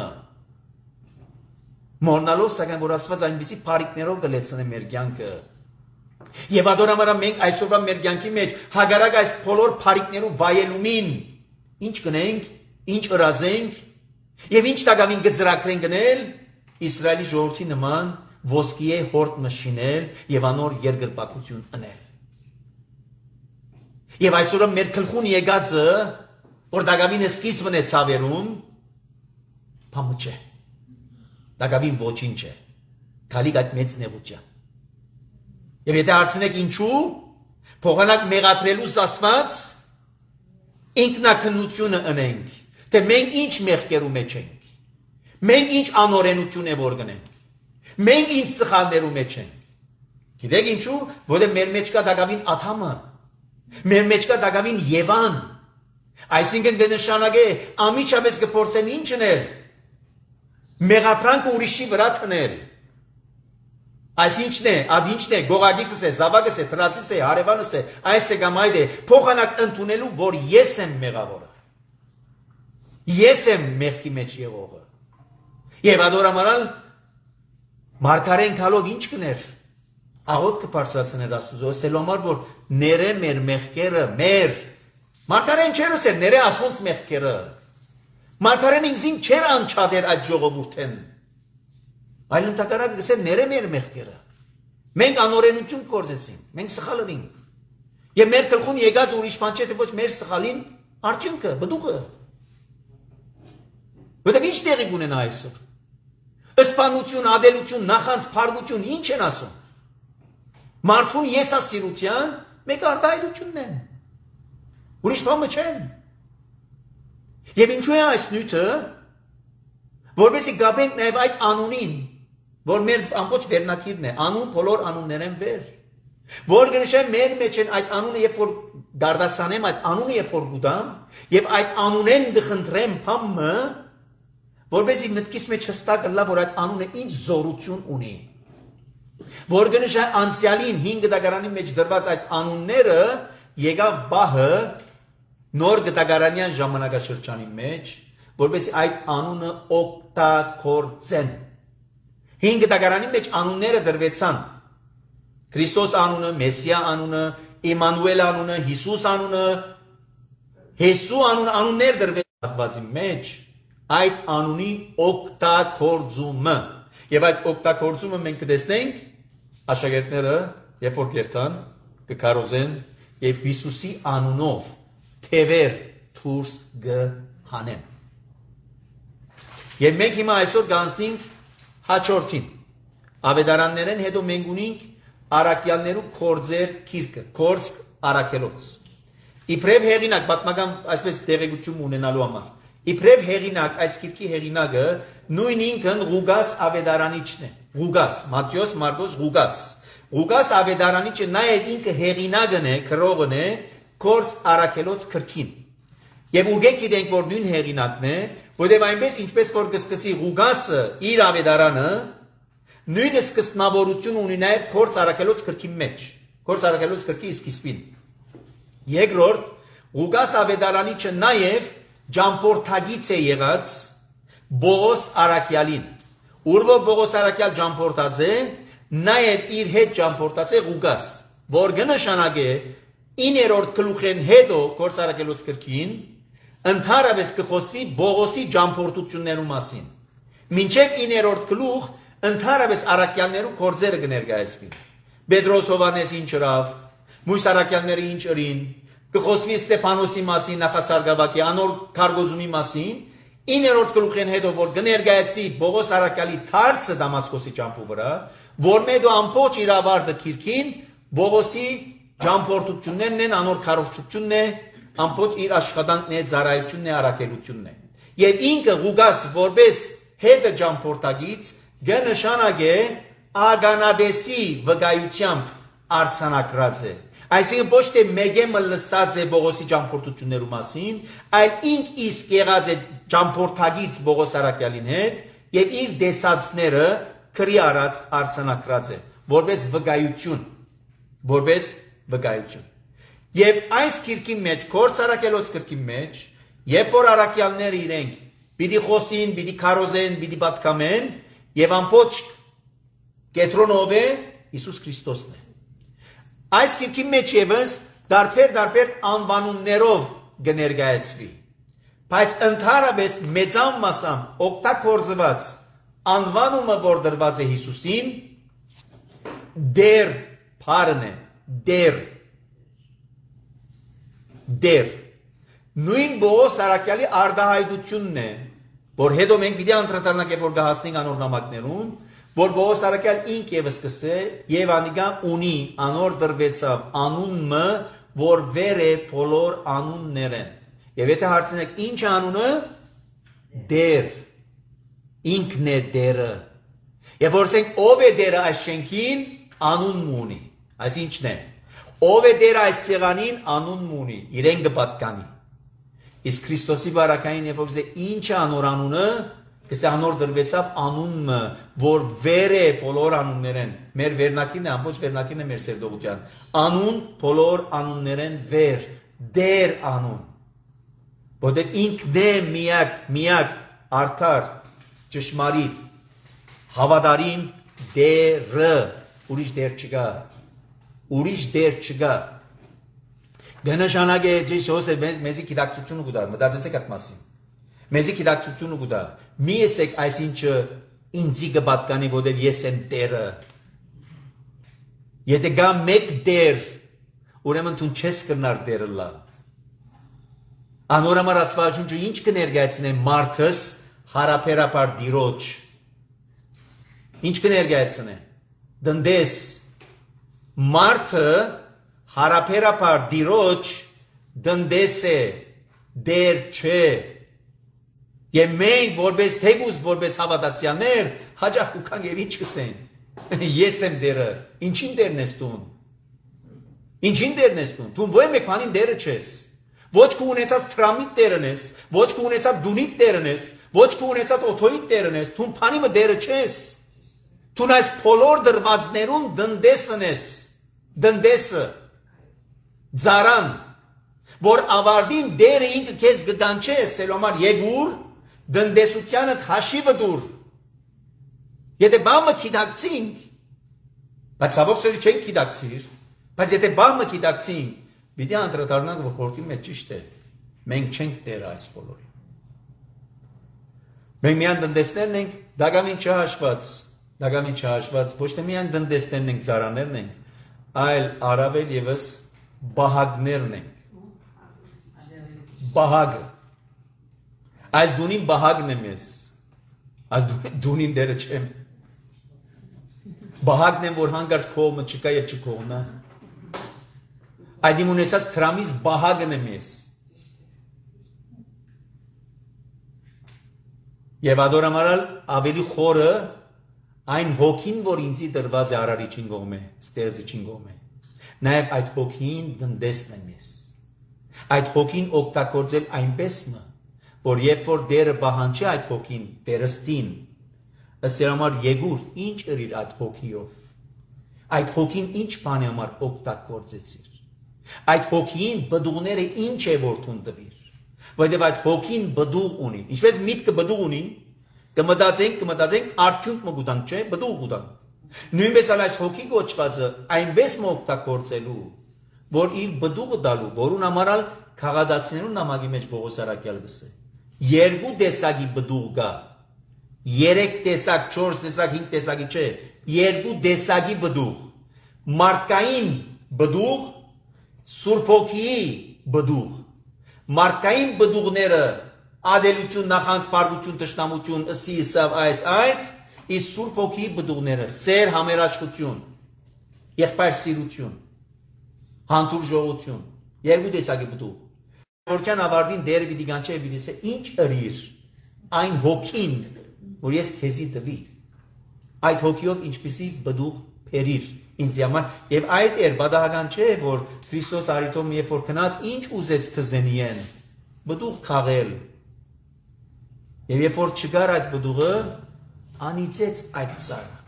Մորնալով սակայն որ Աստված այնպիսի փարիկներով կլեցնե մեր կյանքը։ Եվ ադորամարա մենք այսօրվա մեր կյանքի մեջ հագարակ այս բոլոր փարիկներու վայելումին ինչ կնենք, ինչ ըրազենք եւ ինչ տակավին գծրակրեն գնել Իսրայելի ժողովրդի նման ոսկիե հորտ մշինել եւ անոր երկրպագություն ընել։ Եվ այսօր մեր գլխուն եկածը որ տակավին սկիզբն է ցավերում բամը չէ։ Տակավին ոչինչ է։ Քալիկ այդ մեծ նեղության։ Եվ եթե հարցնեք ինչու, փողանակ մեղադրելու Աստված ինքնակնությունը ընենք, թե մենք ինչ մեղքերու մեջ ենք։ Մենք ինչ անօրենություն է որ գնենք։ Մենք ինչ սխալներու մեջ ենք։ Գիտեք ինչու, որտեղ մեր մեջ կա տակավին Աթամը։ Մեր մեջ կա տակավին Եվան։ Այսինքն կնշանակե ամիջապես կփորձեն ինչն է։ Մեղադրանքը ուրիշի վրա տնել։ Այսինքն է, ադի ինչն է, գողագիցս է, զավակս է, տրածիս է, հարևանս է, այս է կամ այդ է, փոխանակ ընդունելու, որ ես եմ մեղավորը։ Ես եմ մեղքի մեջ եղողը։ Եվ ադորամարալ մարգարեն քալով ինչ կներ։ Աղոտ կբարձրացներ Աստուծո, ասելու համար որ ները մեր մեղքերը, մեր մարգարեն չեր ասել, ները ասոնց մեղքերը։ Մարգարեն ինքզին չեր անչադեր այդ ժողովուրդեն։ Այլ ընդհակառակը ասել ները մեր մեղքերը։ Մենք անօրենություն կործեցինք, մենք սխալվինք։ Եվ մեր գլխուն եկած ուրիշ բան չէ, թե ոչ մեր սխալին արդյունքը, բդուղը։ Որտեղ ինչ տեղի կունենա այսօր։ Սպանություն, ադելություն, նախանց փառություն, ինչ են ասում։ Մարդուն եսասիրության մեկ արտահայտությունն են։ Ուրիշ բանը չեն։ Եվ ինչու է այս նյութը, որովհետեւ գաբենք նաև այդ անունին, որ մեր ամբողջ վերնակիրն է, անուն բոլոր անուններեն վեր։ Որ գնշեմ մեր մեջ են այդ անունը, երբ որ դարդասանեմ այդ անունը, երբ որ գուտամ, եւ այդ անունեն դխնդրեմ փամը, որովհետեւ մտքիս մեջ հստակ լա, որ այդ անունը ինչ զորություն ունի։ Որ գնշեմ անցյալին հինգ դագարանի մեջ դրված այդ անունները եկավ բահը նոր գտագարանյան ժամանակաշրջանի մեջ, որպես այդ անունը օգտագործեն։ Հին գտագարանի մեջ անունները դրվեցան։ Քրիստոս անունը, Մեսիա անունը, Իմանուել անունը, Հիսուս անունը, Հեսու անունը, անուններ դրվեցան հատվածի մեջ, այդ անունի օգտագործումը։ Եվ այդ օգտագործումը մենք կտեսնենք աշակերտները, երբ որ կերտան, կքարոզեն եւ Հիսուսի անունով թևեր դուրս գհանեն։ Եվ մենք հիմա այսօր կանցնենք հաջորդին։ Ավետարաններեն հետո մենք ունենք Արաքյաններու կորձեր քիրքը, կորձ արաքելոց։ Իբրև հեղինակ, պատմական այսպես տեղեկություն ունենալու համար։ Իբրև հեղինակ, այս քիրքի հեղինակը նույն ինքն Ղուգաս ավետարանիչն է։ Ղուգաս, Մատթեոս, Մարկոս, Ղուգաս։ Ղուգաս ավետարանիչը նաև ինքը հեղինակն է, քրողն է, կորձ արաքելոց քրքին։ Եվ ուղղեք գիտենք, որ նույն հեղինակն է, որտեղ այնպես ինչպես որ կսկսի Ղուգասը իր ավետարանը, նույն սկզբնավորություն ունի նաև կորձ արաքելոց քրքի մեջ, կորձ արաքելոց քրքի սկիզբին։ Երկրորդ, Ղուգաս ավետարանիչը նաև ջամփորդագից է եղած Բողոս Արաքյալին։ Ուր որ Բողոս Արաքյալ ջամփորդած է, նաև իր հետ ջամփորդած է Ղուգաս, որ կնշանակե իններորդ գլուխեն հետո կորձ արաքելոց քրքին ընդհանրապես կխոսվի Բողոսի ջամփորդություններու մասին։ Մինչև իններորդ գլուխ ընդհանրապես արաքյալներու կորձերը կներկայացվի։ Պետրոս Հովանես ինչ ըրավ, մույս արաքյալները ինչ ըրին, կխոսվի Ստեփանոսի մասին, նախասարգավակի անոր քարգոզումի մասին, իններորդ գլուխեն հետո որ կներկայացվի Բողոս արաքյալի թարցը Դամասկոսի ջամփու վրա, որ մեդո ամբողջ իր ավարտը քիրքին Բողոսի ջամփորդություններն են, անոր քարոզչությունն է, ամբողջ իր աշխատանքն է, ծառայությունն է, առաքելությունն է։ Եվ ինքը Ղուգաս որպես հետը ջամփորդագից կնշանակե ագանադեսի վկայությամբ արձանագրած է։ Այսինքն ոչ թե մեգեմը լսած է Բողոսի ջամփորդություններու մասին, այլ ինք իսկ եղած է ջամփորդագից Բողոս Արաքյալին հետ եւ իր դեսածները քրի արած արձանագրած է, որպես վկայություն, որպես վկայություն։ Եվ այս քիրքի մեջ, կորձ արաքելոց քիրքի մեջ, երբ որ արաքյալները իրենք պիտի խոսին, պիտի քարոզեն, պիտի պատկամեն, եւ ամբողջ կետրոնով է Հիսուս Քրիստոսն է։ Այս քիրքի մեջ եւս դարբեր-դարբեր անվանումներով կներկայացվի, բայց ընդհանրապես մեծամ մասամբ օգտագործված անվանումը, որ դրված է Հիսուսին, դեր բառն է, դեր դեր նույն Բողոս Արաքյալի արտահայտությունն է, որ հետո մենք պիտի անդրադառնանք, երբ որ կհասնենք անոր նամակներուն, որ Բողոս Արաքյալ ինք եւս սկսե եւ անիկա ունի անոր դրվեցավ անունը, որ վեր է բոլոր անուններեն։ Եվ եթե հարցնեք ինչ անունը, դեր, ինքն է դերը։ Եվ որ ասենք ով է դերը այս շենքին, անուն ունի, այսինքն է։ Ով է դեր այս սեղանին, անուն ունի, իրեն կպատկանի։ Իսկ Քրիստոսի բարակային երբ որ գսե ինչ է անոր անունը, գսե անոր դրվեցավ անունը, որ վեր է բոլոր անուններեն։ Մեր վերնակինն է, ամբողջ վերնակինն է մեր սերտողության։ Անուն բոլոր անուններեն վեր, դեր անուն։ Որտեղ ինքն է միակ, միակ արդար, ճշմարիտ, հավատարիմ դերը, ուրիշ դեր չկա։ Ուրիշ դեր չկա։ Գնաշանագե Ջեսոս մեզի գիտակցությունը գուտա, մտածեցեք այդ մասին։ Մեզի գիտակցությունը գուտա։ Մի եսեք այսինչը ինձի կպատկանի, որտեղ ես եմ դերը։ Եթե գա մեկ դեր, ուրեմն դու չես կրնար դերը լա։ Անորամար Աստվածաշունչը ինչ կներկայացնե մարդս հարաբերաբար դիրոջ։ Ինչ կներկայացնե։ Դնդես մարդը հարաբերաբար դիրոջ դնդես է, դեր չէ։ Եվ մենք որպես թեկուզ, որպես հավատացյալներ, հաճախ կուքանք եւ ինչ կսեն։ Ես եմ դերը, ինչին դերն ես դու։ Ինչին դերն ես դու։ Դու ո՞ր մեկ բանին դերը չես։ Ոչ քու ունեցած տրամիտ դերն ես, ոչ քու ունեցած դունիտ դերն ես, ոչ քու ունեցած օթոյիտ դերն ես, դու բանիմը դերը չես։ Դու այս բոլոր դրվածներուն դնդեսն ես, դնդեսը, ծարան, որ ավարտին դերը ինքը քեզ գտանչե, սելոմար եկուր, դնդեսությանդ հաշիվը դուր։ Եթե բամը կիդակցինք, բայց սավոք սերի չենք կիդակցիր, բայց եթե բամը կիդակցինք, պիտի անդրադառնանք, որ խորտի մեջ ճիշտ է, մենք չենք դերը այս բոլորին։ Մենք միան դնդեսներն ենք, դագամին չհաշված, դագամին չհաշված, ոչ թե միան դնդեսներն ենք, ծարաներն ենք, այլ առավել ևս բահագներն ենք։ Բահագը։ Այս դունին բահագն եմ ես, այս դունին դերը չեմ։ Բահագն եմ, որ հանգարց կողմը չկա և չկողնա։ Այդ իմ ունեցած թրամիս բահագն եմ ես։ Եվ ադորամարալ ավելի խորը այն հոգին, որ ինձի դրված է արարիչին կողմե, ստեղծիչին կողմե։ Նաև այդ հոգին դնդեսն եմ ես։ Այդ հոգին օգտագործել այնպես մը, որ երբ որ դերը բահանջի այդ հոգին վերստին, ըստ համար եկուր ինչ ըրիր այդ հոգիով։ Այդ հոգին ինչ բանի համար օգտագործեցիր։ Այդ հոգին բդուղները ինչ է որ թուն տվիր։ Որտեւ այդ հոգին բդուղ ունի։ Ինչպես միտքը բդուղ ունի, կմտածենք, կմտածենք արդյունք մը գուտանք, չէ, բդուղ գուտանք։ Նույնպես այս հոգի կոչվածը այնպես մը օգտագործելու, որ իր բդուղը դալու, որուն համարալ քաղաքացիներուն նամակի մեջ Պողոս Արաքյալ գսե։ Երկու տեսակի բդուղ կա։ Երեք տեսակ, չորս տեսակ, հինգ տեսակի չէ, երկու տեսակի բդուղ։ Մարդկային բդուղ, Սուրբ Հոգիի բդուղ։ Մարդկային բդուղները ադելություն, նախանձպարտություն, թշնամություն, ըսի ըսավ այս այդ, իսկ Սուրբ Հոգիի բդուղները սեր, համերաշխություն, եղբայրսիրություն, հանդուրժողություն, երկու տեսակի բդուղ։ Որքան ավարտին դերը պիտի գանչե պիտի սե ինչ ըրիր այն հոգին, որ ես քեզի տվի։ Այդ հոգիով ինչպիսի բդուղ փերիր ինձ համար եւ այդ էր բադահական չէ որ Քրիստոս արիտոմ երբ որ քնած ինչ ուզեց թզենիեն բդուղ քաղել եւ երբ որ չգար այդ բդուղը անիծեց այդ ծառը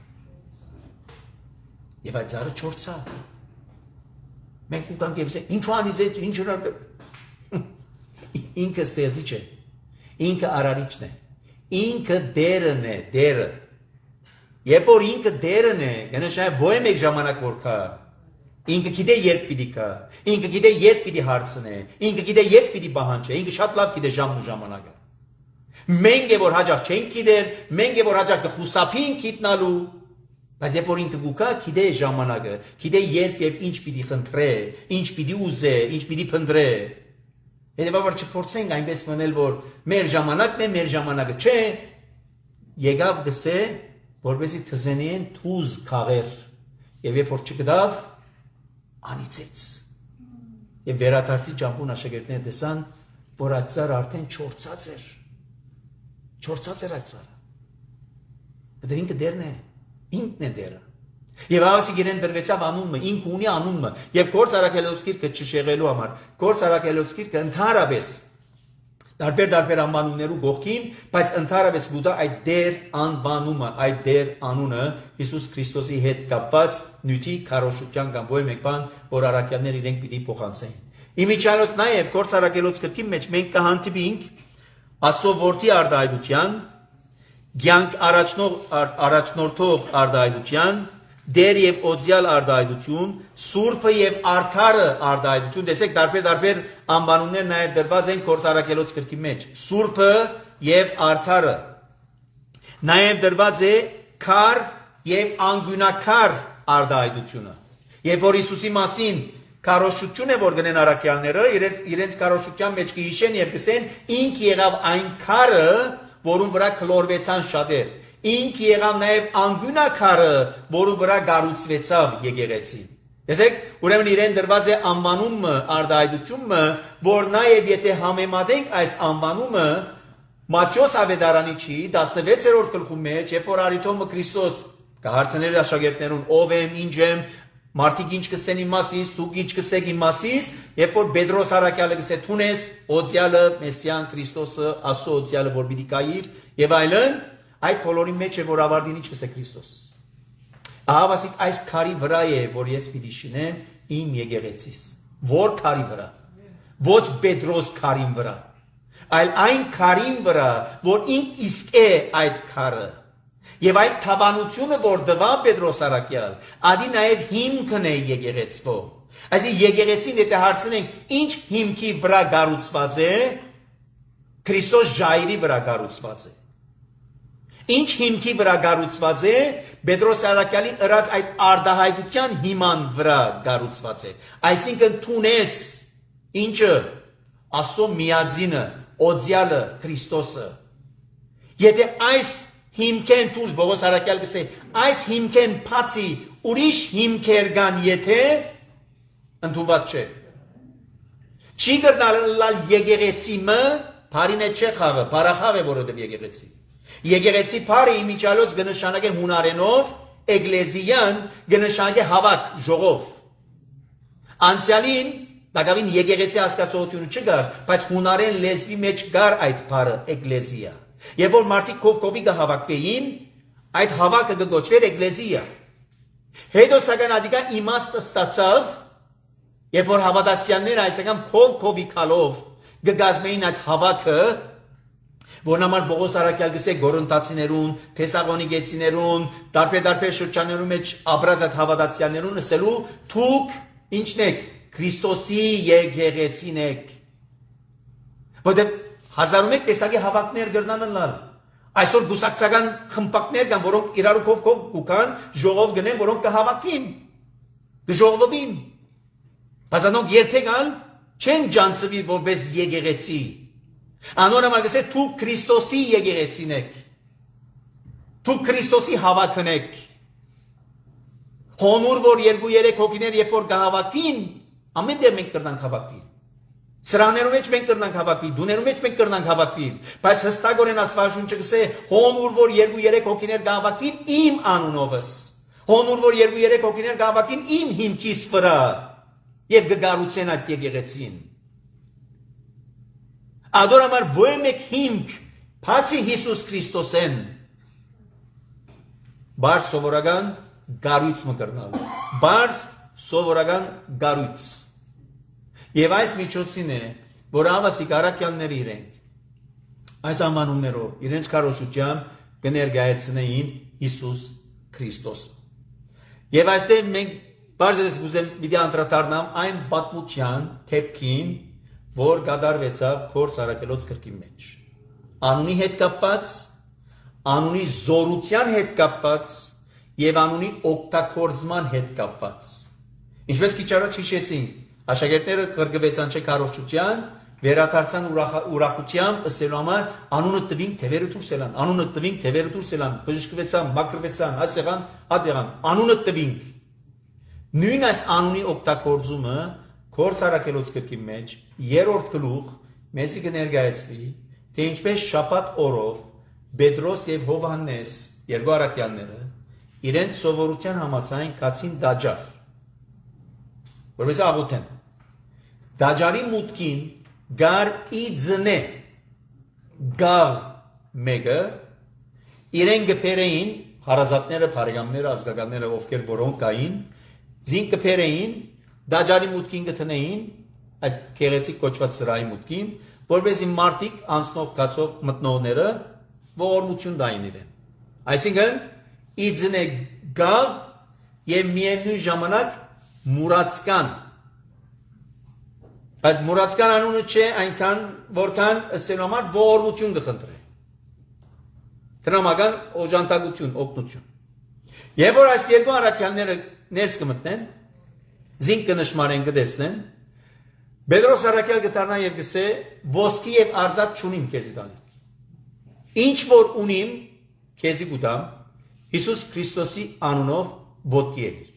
եւ այդ ծառը չորցավ մենք ուտանք եւ ինչու անիծեց ինչ հրար ինքը ստեղծիչ է ինքը արարիչն է ինքը դերն է դերը երբ որ ինքը դերն է գնաշայ ոչ մեկ ժամանակ որ կա ինքը գիտե երբ պիտի կա ինքը գիտե երբ պիտի հարցնե ինքը գիտե երբ պիտի բահանջե ինքը շատ լավ գիտե ժամն ու ժամանակը մենք է որ հաջող չենք գիտեր մենք է որ հաջող կխուսափին գիտնալու բայց երբ որ ինքը գուկա գիտե ժամանակը գիտե երբ եւ ինչ պիտի խնդրե ինչ պիտի ուզե ինչ պիտի փնտրե հետեւաբար չփորձենք այնպես մնել որ մեր ժամանակն է մեր ժամանակը չէ եկավ գսե որպեսի թզենին թուզ քաղեր եւ երբ որ չգտավ անիծեց եւ վերադարձի ճամփուն աշակերտները տեսան որ այդ ծառը արդեն չորցած էր չորցած էր այդ ծառը դեռ ինքը դերն է ինքն է դերը եւ ավասի գիրեն դրվեցավ անունը ինքը ունի անունը եւ Գործ Արաքելոց գիրքը չշեղելու համար Գործ Արաքելոց գիրքը ընդհանրապես Տարբեր տարբեր անվանումներու գողքին, բայց ընդհանրապես գուտա այդ դեր անվանումը, այդ դեր անունը Հիսուս Քրիստոսի հետ կապված նյութի քարոշության կամ ոչ մեկ բան, որ առաքյալները իրենք պիտի փոխանցեն։ Իմիջիալոց նաև Գործ Արաքելոց գրքի մեջ մենք կհանդիպենք Աստծո որդի արտահայտության, կյանք առաջնող առաջնորդող արտահայտության, դեր եւ օձյալ արտահայտություն, սուրբը եւ արդարը արտահայտություն, տեսեք տարբեր տարբեր անվանումներ նաեւ դրված են Գործ Արաքելոց գրքի մեջ, սուրբը եւ արդարը։ Նաեւ դրված է քար եւ անգյունակար արտահայտությունը։ Երբ որ Հիսուսի մասին քարոշություն է որ գնեն առաքյալները, իրենց իրենց քարոշության մեջ կհիշեն եւ կսեն ինք եղավ այն քարը, որում վրա քլորվեցան շատեր։ Ինք եղավ նաև անգյունակարը, որու վրա գառուցվեցավ եկեղեցին։ Տեսեք, ուրեմն իրեն դրված է անվանումը, արտահայտությունը, որ նաև եթե համեմատենք այս անվանումը Մատթեոս ավետարանիչի տասնվեցերորդ գլխում մեջ, երբ որ Արիթոմը Քրիստոս կհարցներ աշակերտներուն ով եմ, ինչ եմ, մարդիկ ինչ կսեն իմ մասից, դուք ինչ կսեք իմ մասից, երբ որ Պետրոս առաքյալը կսե թունես, օձյալը, Մեսիան Քրիստոսը, Աստծո օձյալը, որ պիտի կայիր եւ այլն, այդ բոլորի մեջ է որ ավարտին ինչ կսե Քրիստոս։ Ահավասիկ այս քարի վրա է որ ես պիտի շինեմ իմ եկեղեցիս։ Որ քարի վրա։ ոչ Պետրոս քարին վրա, այլ այն քարին վրա, որ ինք իսկ է այդ քարը։ Եվ այդ թավանությունը, որ դվա Պետրոս Արաքյալ, ադի նաև հիմքն է եկեղեցվո։ Այսինքն եկեղեցին եթե հարցնենք, ինչ հիմքի վրա կառուցված է, Քրիստոս ժայռի վրա կառուցված է։ Ինչ հիմքի վրա կառուցված է, Պետրոս Արաքյալի ըրած այդ արդահայտության հիման վրա կառուցված է։ Այսինքն թունես ինչը Աստծո միածինը, օձյալը, Քրիստոսը։ Եթե այս հիմքեն դուրս Պողոս Արաքյալ գսե, այս հիմքեն բացի ուրիշ հիմքեր կան, եթե ընդունված չէ։ Չի կրնալ եկեղեցիմը, բարին է չէ խաղը, բարախաղ է որովհետև եկեղեցի։ Եկեղեցի բարը իմիջալոց կնշանակե հունարենով, էգլեզիան կնշանակե հավաք, ժողով։ Անցյալին Դակավին եկեղեցի հասկացողությունը չկար, բայց հունարեն լեզվի մեջ կար այդ բառը էգլեզիա։ Եվ որ մարդիկ կողքովի կհավաքվեին, այդ հավաքը կգոչվեր էգլեզիա։ Հետո սակայն ադիկա իմաստը ստացավ, երբ որ հավատացյալները այսական կողքովի քալով կգազմեին այդ հավաքը, որն համար Պողոս Արաքյալ գսե Գորընթացիներուն, Թեսաղոնիկեցիներուն, տարբեր-տարբեր շրջաններում մեջ ապրած այդ հավատացյալներուն ասելու թուք ինչն եք Քրիստոսի եկեղեցին եք։ Որտեղ հազարում եք տեսակի հավաքներ գրնանալ։ Այսօր գուսակցական խմբակներ կան, որոնք իրար կողքով կուքան, ժողով գնեն, որոնք կհավաքվին, կժողվվին։ Բայց անոնք երբեք ան չեն ջանցվի որպես եկեղեցի։ Անոնը գսե դու Քրիստոսի եկեղեցին եք։ Դու Քրիստոսի հավաքն եք։ Հոնուր որ երկու երեք հոգիներ երբ որ կհավաքվին, ամեն դեպք մենք կրնանք հավաքվի։ Սրաներում մեջ մենք կրնանք հավաքվի, դուներում մեջ մենք կրնանք հավաքվի, բայց հստակորեն Աստվածաշունչը գսե հոնուր որ երկու երեք հոգիներ կհավաքվին իմ անունովս։ Հոնուր որ երկու երեք հոգիներ կհավաքվին իմ հիմքիս վրա եւ կգառուցեն այդ եկեղեցին։ Ադորամար ոչ մեկ հիմք բացի Հիսուս Քրիստոսեն բար սովորական գառույց մկրնալ։ Բար սովորական գառույց։ Եվ այս միջոցին է, որ ավասիկ Արաքյալները իրենք այս անվանումներով իրենց քարոշությամբ կներկայացնեին Հիսուս Քրիստոսը։ Եվ այստեղ մենք բարձրացած գուզեմ պիտի անդրադառնամ այն պատմության թեփքին, որ կատարվեցավ Քորս Արաքելոց գրքի մեջ։ Անունի հետ կապված, անունի զորության հետ կապված եւ անունի օգտագործման հետ կապված։ Ինչպես քիչ առաջ հիշեցինք, աշակերտները կրկվեցան չէ քարոշչության, վերադարձան ուրախությամբ ըսելու համար անունը տվինք թևերը դուրս ելան, անունը տվինք թևերը դուրս ելան, բժշկվեցան, մաքրվեցան, ասեղան, ադեղան, անունը տվինք։ Նույն այս անունի օգտագործումը Քորս Արաքելոց գրքի մեջ երրորդ գլուխ մեզի կներկայացվի, թե ինչպես շաբաթ օրով Պետրոս եւ Հովհաննես երկու առաքյալները իրենց սովորության համաձայն կացին դաջար, որպես աղոթեն։ Դաջարի մուտքին գար ի ձնե գաղ մեկը իրեն գփերեին հարազատները, բարեկամները, ազգականները, ովքեր որոնք կային, զին գփերեին դաջարի մուտքին գտնեին այդ քեղեցիկ կոչված սրահի մուտքին, որպեսզի մարդիկ անցնող գացող մտնողները ողորմություն տային իրեն։ Այսինքն ի ձնե գաղ եւ միևնույն ժամանակ մուրացկան։ Բայց մուրացկան անունը չէ այնքան, որքան ըսելու համար ողորմություն կխնդրե։ Տրամական օժանդակություն, օգնություն։ Եվ որ այս երկու առաքյալները ներս կմտնեն, զինք կնշմարեն կտեսնեն, Պետրոս առաքյալ կդառնա եւ գսե ոսկի եւ արծաթ չունիմ քեզի տանիք։ Ինչ որ ունիմ քեզի կուտամ, Հիսուս Քրիստոսի անունով ոտքի եկիր։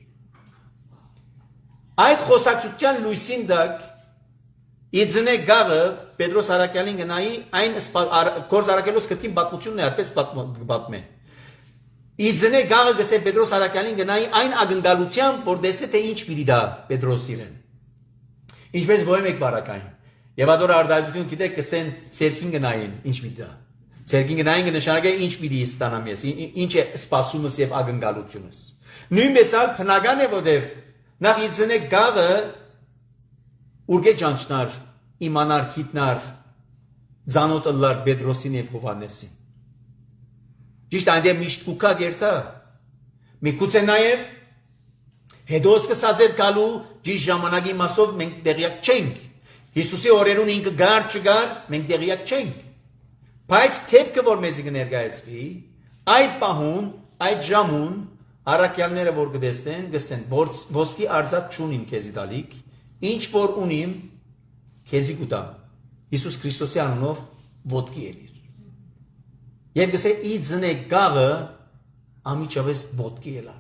Այդ խոսակցության լույսին դակ իձնե գաղը Պետրոս առաքյալին գնայի այն Քորս Արաքելոց գրքին պատմությունն է այդպես պատմե։ Իձնե գաղը գսե Պետրոս առաքյալին գնայի այն ակնկալությամբ, որ տեսնե թե ինչ պիտի դա Պետրոս իրեն։ Ինչպես ոչ մեկ բարակային։ Եվ ադոր արդայություն գիտեք կսեն ցերքին գնային, ինչ պիտի դա։ Ցերքին գնային կնշանակե ինչ պիտի ստանամ ես, ինչ է սպասումս եւ ակնկալությունս։ Նույնպես ալ բնական է, որտեվ նախ իձնե գաղը ուրգե ճանչնար իմանար գիտնար Զանոթ ըլլար Պետրոսին եւ Հովհաննեսին։ Ճիշտ այնտեղ միշտ կուքա գերտա։ Մի կուցե նաեւ հետո սկսած էր գալու ճիշտ ժամանակի մասով մենք տեղյակ չենք։ Հիսուսի օրերուն ինքը գար չգար մենք տեղյակ չենք։ Բայց թեփքը որ մեզի կներկայացվի, այդ պահուն, այդ ժամուն առաքյալները որ կտեսնեն, գսեն ոսկի արծաթ չունիմ քեզի դալիք, ինչ որ ունիմ քեզի կուտամ։ Հիսուս Քրիստոսի անունով ոտքի ելիր։ Եվ գսե ի ձնե գաղը ամիջավես ոտքի ելա։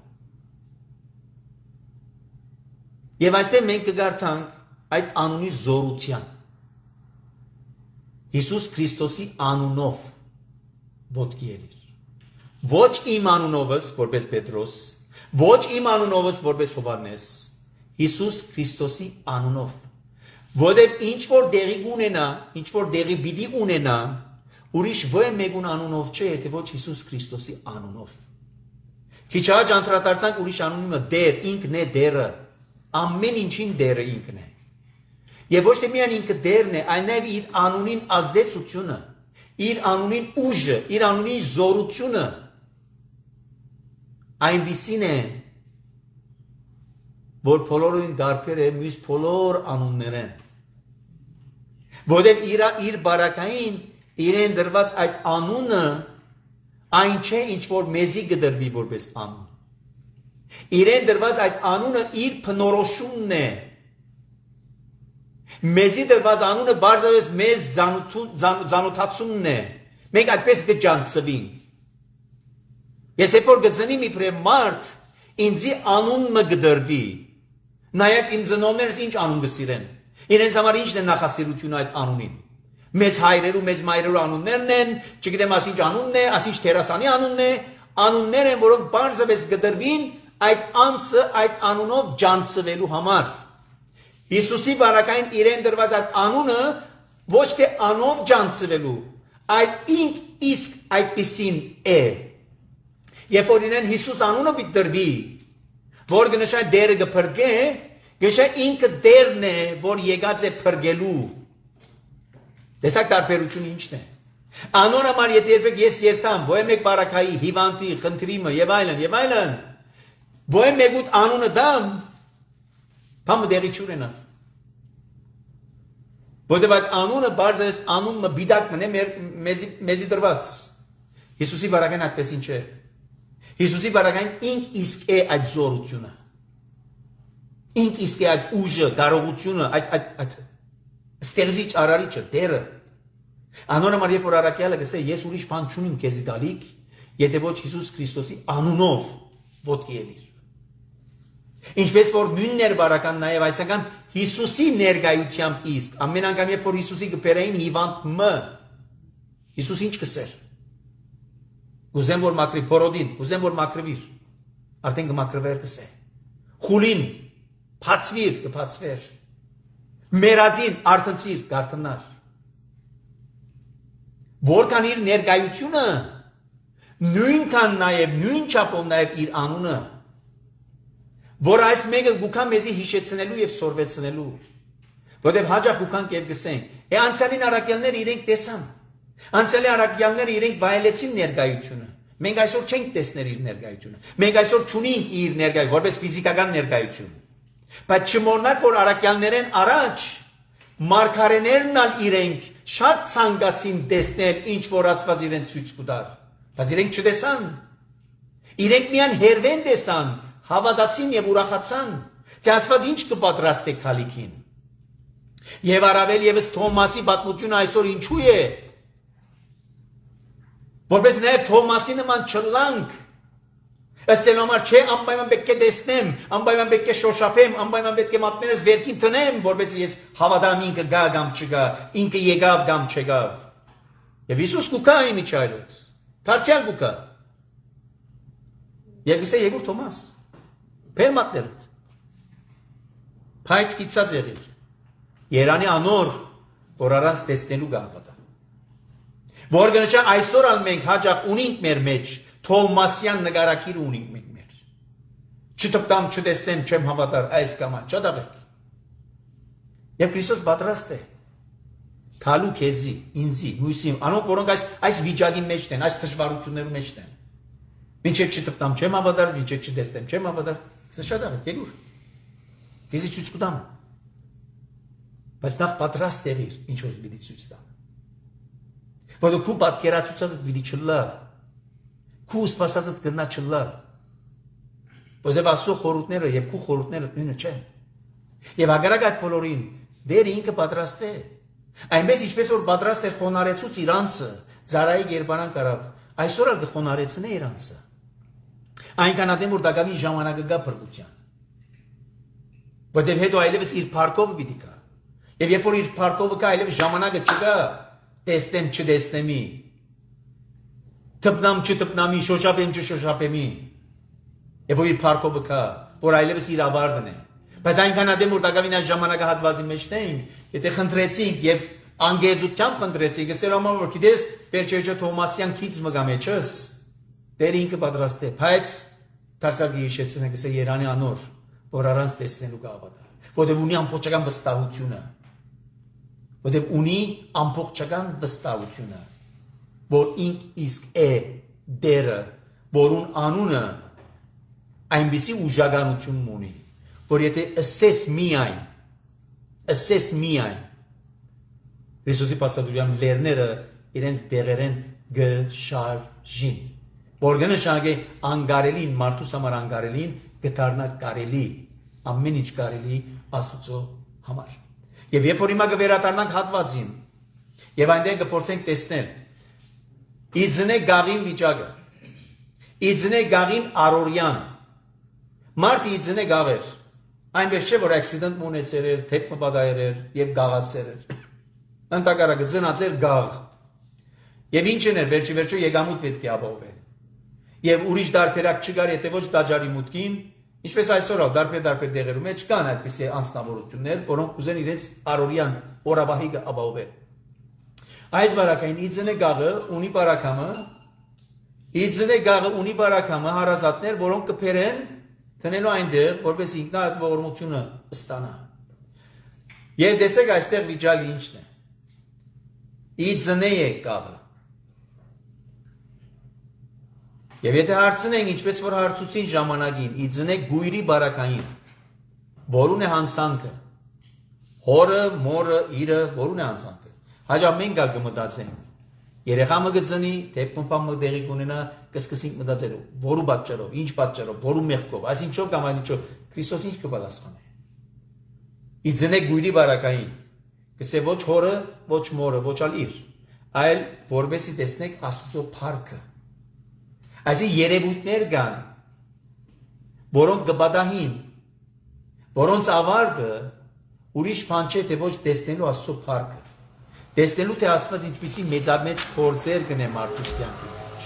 Եվ այստեղ մենք կգարտանք այդ անունի զորության։ Հիսուս Քրիստոսի անունով ոտքի ելիր։ Ոչ իմ անունովս, որպես Պետրոս, ոչ իմ անունովս, որպես Հովհաննես, Հիսուս Քրիստոսի անունով։ Որտեղ ինչ որ դեղի ունենա, ինչ որ դեղի պիտի ունենա, ուրիշ ոչ մեկուն անունով չէ, եթե ոչ Հիսուս Քրիստոսի անունով։ Քիչ հաճ անդրադարձանք ուրիշ անունը դեր, ինքն է դերը, ամեն ինչին դերը ինքն է։ Եվ ոչ թե միայն ինքը դերն է, այլ նաև իր անունին ազդեցությունը, իր անունին ուժը, իր անունին զորությունը այնպիսին է, որ բոլորին դարբեր է մյուս բոլոր անուններեն։ Որտեղ իր իր բարակային իրեն դրված այդ անունը այն չէ, ինչ որ մեզի կդրվի որպես անուն։ Իրեն դրված այդ անունը իր փնորոշումն է։ Մեզի դրված անունը բարձրապես մեզ ծանոթացումն է։ Մենք այդպես կջանցվենք։ Ես երբ որ գծնիմ իբրև մարդ, ինձի անունը կդրվի։ Նաև իմ ծնողներս ինչ անուն կսիրեն։ Իրենց համար ինչն է նախասիրությունը այդ անունին։ Մեծ հայրերու, մեծ մայրերու անուններն են, չգիտեմ ասինչ անունն է, ասինչ թերասանի անունն է, անուններ են, որոնք բարձրապես կդրվին այդ անձը այդ անունով ջանցվելու համար։ Հիսուսի բարակային իրեն դրված այդ անունը ոչ թե անով ջանցվելու, այլ ինք իսկ այդպիսին է։ Երբ որ իրեն Հիսուս անունը պիտի դրվի, որ գնշա դերը կփրկե, գնշա ինքը դերն է, որ եկած է փրկելու։ Տեսակ տարբերությունը ինչն է։ Անոր համար եթե երբեք ես երթամ, ոչ մեկ բարակայի, հիվանդի, խնդրիմը եւ այլն, եւ այլն, ոչ մեկուտ անունը դամ, բամը դեղի չունենա։ Որտեւ այդ անունը բարձրես անունը բիդակ մնե մեզի մեզի դրված։ Հիսուսի բարակային այդպես ինչ է։ Հիսուսի բարակային ինք իսկ է այդ զորությունը։ Ինք իսկ է այդ ուժը, կարողությունը, այդ այդ այդ ստեղծիչ արարիչը, դերը։ Անոնը մար երբ որ առաքյալը գսե ես ուրիշ բան չունիմ քեզի տալիք, եթե ոչ Հիսուս Քրիստոսի անունով ոտքի ելիր։ Ինչպես որ նույնն էր բարական նաև այսական Հիսուսի ներկայությամբ իսկ ամեն անգամ երբ որ Հիսուսի գբերային հիվանդ մը Հիսուս ինչ կսեր։ Ուզեմ որ մակրի փորոդին, ուզեմ որ մակրվիր։ Արդեն կմակրվեր կսե։ Խուլին փածվիր կփածվեր։ Մերածին արտնցիր գարտնար։ Որքան իր ներկայությունը նույնքան նաև նույն չափով նաև իր անունը որ այս մեկը գուքան մեզի հիշեցնելու եւ սորվեցնելու որտեղ հաջող գուքան կեր գսենք է անցյալին առաքյալները իրենք տեսան անցյալի առաքյալները իրենք վայելեցին ներկայությունը մենք այսօր չենք տեսնել իր ներկայությունը մենք այսօր չունենք իր ներկայությունը որպես ֆիզիկական ներկայություն բայց չմոռնաք որ առաքյալներեն առաջ մարգարեներն ալ իրենք շատ ցանկացին տեսնել ինչ որ Աստված իրեն ցույց կտար բայց իրենք չտեսան իրենք միայն հերվեն տեսան հավատացին եւ ուրախացան թե Աստված ինչ կպատրաստի քալիքին եւ առավել եւս Թոմասի պատմությունը այսօր ինչու է որպես նաեւ Թոմասի նման չլանք Ասելով չէ անպայման պետք է տեսնեմ անպայման պետք է շոշափեմ անպայման պետք է մատներս վերքին տնեմ որպես ես հավատամ ինքը գա կամ չգա ինքը եկավ կամ չեկավ եւ Հիսուս կուքա իմիջայլոց դարձյալ կուքա եւ գսե Եգուր Թոմաս Բեր մատներդ Փայց գիծած եղիր Երանի անոր որ առանց տեսնելու գահվատա որ գնաչա այսօր ալ մենք հաջող ունենք մեր մեջ Թոմասյան նկարակիր ունենք մենք մեր չտպտամ չտեսնեմ չեմ հավատար այս կամ այն չդավեք եւ Քրիստոս պատրաստ է Թալու քեզի, ինձի, մյուսի, անոնք որոնք այս այս վիճակի մեջ են, այս դժվարությունների մեջ են։ Մինչև չտպտամ չեմ ավադար, մինչև չտեսնեմ չեմ ավադար։ Սա շատ է, գերուր։ Քեզի ցույց կտամ։ Բայց նախ պատրաստ եղիր, ինչ որ պիտի ցույց տամ։ Որը քու պատկերացուցած պիտի չլա։ Քու սպասածդ կնա չլա։ Որտեղ ասո խորհուրդները եւ քու խորհուրդները նույնը չեն։ Եվ հագարակ այդ բոլորին դեր ինքը պատրաստ է։ Այնպես ինչպես որ պատրաստ էր խոնարեցուց իրանցը, Զարայի գերբարան կարավ, այսօր էլ կխոնարեցնե իրանցը։ Այնքան ադեմ որ դակավի ժամանակը գա փրկության։ Որտեղ հետո այլևս իր փառքով պիտի գա։ Եվ երբ որ իր փառքով կա, այլևս ժամանակը չկա, տեսնեմ չտեսնեմի։ Տպնամ չտպնամի, շոշափեմ չշոշափեմի։ Եվ որ իր փառքով կա, որ այլևս իր ավարտն է։ Բայց այնքան ադեմ որ դակավին այս ժամանակահատվածի մեջ ենք, եթե խնդրեցինք եւ անգեզությամբ խնդրեցինք, ասել ամառ որ գիտես, վերջերջը Թոմասյան քիծ մգա մեջս, Տեր ինքը պատրաստ է, բայց դարսակի հիշեցնենք, ասել Երանի անոր, որ առանց տեսնելու կավատա, որտեղ ունի ամբողջական վստահությունը, որտեղ ունի ամբողջական վստահությունը, որ ինք իսկ է դերը, որուն անունը այնպիսի ուժականություն ունի, որ եթե ասես միայն, ասես միայն, Հիսուսի պասադուրյան լերները իրենց դեղերեն գշարժին, որ գնշանագե անգարելին, մարդուս համար անգարելին, գտարնա կարելի, ամեն ինչ կարելի Աստուծո համար։ Եվ երբ որ հիմա կվերադառնանք հատվածին, եւ այնտեղ կփորձենք տեսնել, իձնե գաղին վիճակը, իձնե գաղին առօրյան, մարդ իձնե գաղեր, այնպես չէ որ accident ունեցել էր, թեփ մպատայել էր եւ գաղացել էր։ Ընտակարակը ծնած էր գաղ։ Եվ ինչն էր վերջի վերջո եկամուտ պետք է ապահովել։ Եվ ուրիշ դարբերակ չկար, եթե ոչ տաճարի մուտքին, ինչպես այսօր ալ դարբեր-դարբեր դեղերում մեջ կան այդպիսի անձնավորություններ, որոնք ուզեն իրենց առօրյան օրաբահիկը ապահովել։ Այս բարակային իձնե գաղը ունի բարակամը, իձնե գաղը ունի բարակամը հարազատներ, որոնք կփերեն տնելու այնտեղ, որպես ինքնա այդ ողորմությունը ստանա։ Եվ տեսեք այստեղ վիճակը ինչն է։ Իձնե է գաղը։ Եվ եթե հարցնենք, ինչպես որ հարցուցին ժամանակին, իձնե գույրի բարակային, որուն է հանցանքը, հորը, մորը, իրը, որուն է հանցանքը, հաջա մենք գալ կմտածենք, երեխամը գծնի, թեպմպան մտեղի կունենա, կսկսինք մտածելու, որու պատճառով, ինչ պատճառով, որու մեղքով, այս ինչով կամ այն ինչով, Քրիստոս ինչ կպատասխանե։ Իձնե գույրի բարակային, կսե ոչ հորը, ոչ մորը, ոչ ալ իր, այլ որբեսի տեսնեք Աստուծո փառքը։ Այսի երևույթներ կան, որոնք կպատահին, որոնց ավարտը ուրիշ բան չէ, թե ոչ տեսնելու Աստծո փառքը, տեսնելու թե Աստված ինչպիսի մեծամեծ փորձեր կնե մարդուց կյանքի մեջ։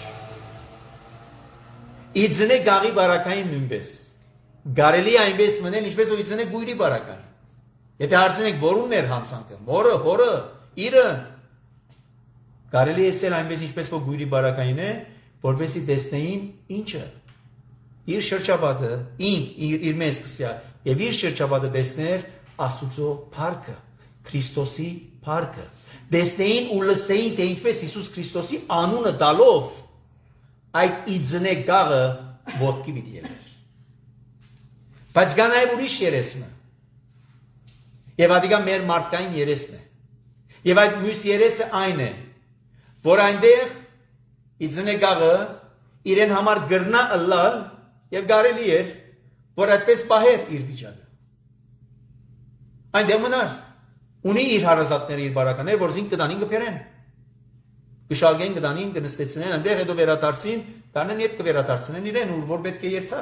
Իձնե գաղի բարակային նույնպես, կարելի է այնպես մնել, ինչպես որ իձնե գույրի բարակային։ Եթե հարցնենք որումն էր հանցանքը, մորը, հորը, իրը, կարելի է ասել այնպես ինչպես որ գույրի բարակային է, որպեսի տեսնեին ինչը, իր շրջապատը, ինք, իր, իր մեզ կսյա, և իր շրջապատը տեսներ Աստուծո փառքը, Քրիստոսի փառքը, տեսնեին ու լսեին, թե ինչպես Հիսուս Քրիստոսի անունը տալով, այդ իձնե գաղը ոտքի պիտի ելներ։ Բայց կա նաև ուրիշ երեսը, և ադիկա մեր մարդկային երեսն է, և այդ մյուս երեսը այն է, որ այնտեղ իձնե գաղը իրեն համար գրնա ըլլալ և կարելի էր, որ այդպես պահեր իր վիճակը։ Այնտեղ մնար, ունի իր հարազատները, իր բարականները, որ զինք կտանին կփերեն, կշալգեն կտանին, կնստեցնեն, այնտեղ հետո վերադարձին, կարնեն ետ կվերադարձնեն իրեն, որ պետք է երթա։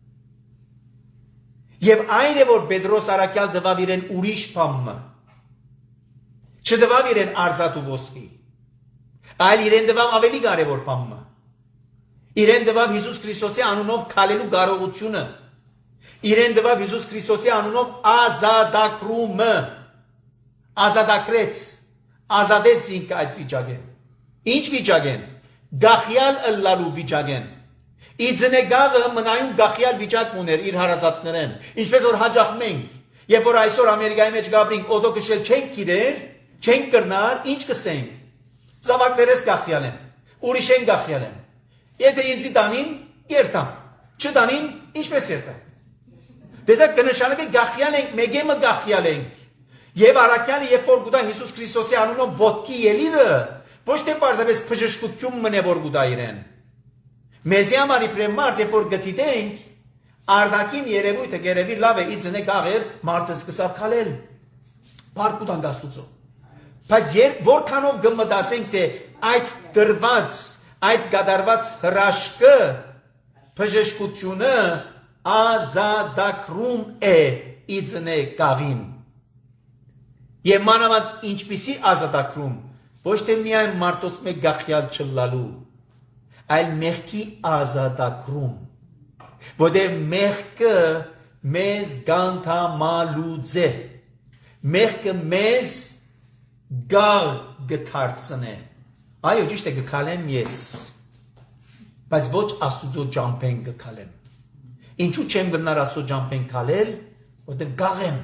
Եվ այն է, որ Պետրոս Արաքյալ դվավ իրեն ուրիշ բամը, չդվավ իրեն արձատ ու ոսկի, այլ իրեն դվավ ավելի կարևոր բամը, իրեն դվավ Հիսուս Քրիստոսի անունով քալելու կարողությունը, իրեն դվավ Հիսուս Քրիստոսի անունով ազատակրումը, ազատակրեց, ազատեց ինք այդ վիճակեն, ինչ վիճակեն, գախյալ ըլլալու վիճակեն, իձնե գաղը մնայուն գախյալ վիճակ ուներ իր հարազատներեն, ինչպես որ հաջախ մենք, երբ որ այսօր Ամերիկայի մեջ գաբրինք օդո կշել չենք գիտեր, Չենք կրնար, ինչ կսենք։ Զավակներս գախյալ են, ուրիշ են գախյալ են։ Եթե ինձի տանին, երթամ, չտանին, ինչպես երթամ։ Դեսակ կնշանակի գախյալ ենք, մեգեմը գախյալ ենք։ Եվ առաքյալը երբ որ գուտա Հիսուս Քրիստոսի անունով ոտքի ելիրը, ոչ թե պարզապես բժշկություն մնե որ գուտա իրեն։ Մեզի համար իբրև մարդ երբ որ գտիտենք, արդակին երևույթը գերևի լավ է իծնե գաղեր մարդը սկսավ քալել։ Բարք ուտանք Աստուծո։ Բայց երբ որքանով գմտածենք թե այդ դրված, այդ գդարված հրաշքը, բժշկությունը ազատագրում է իծնե գաղին։ Եվ մանավանդ ինչպիսի ազատագրում, ոչ թե միայն մարդոց մեկ գախյալ չլալու, այլ մեղքի ազատագրում, որտեղ մեղքը մեզ գանթամալուց է, մեղքը մեզ գաղ գթարցնե, այո ճիշտ է գքալեմ ես, բայց ոչ Աստուծո ջամփեն գքալեմ, ինչու չեմ գնար Աստծո ջամփեն քալել, որտեղ գաղ եմ,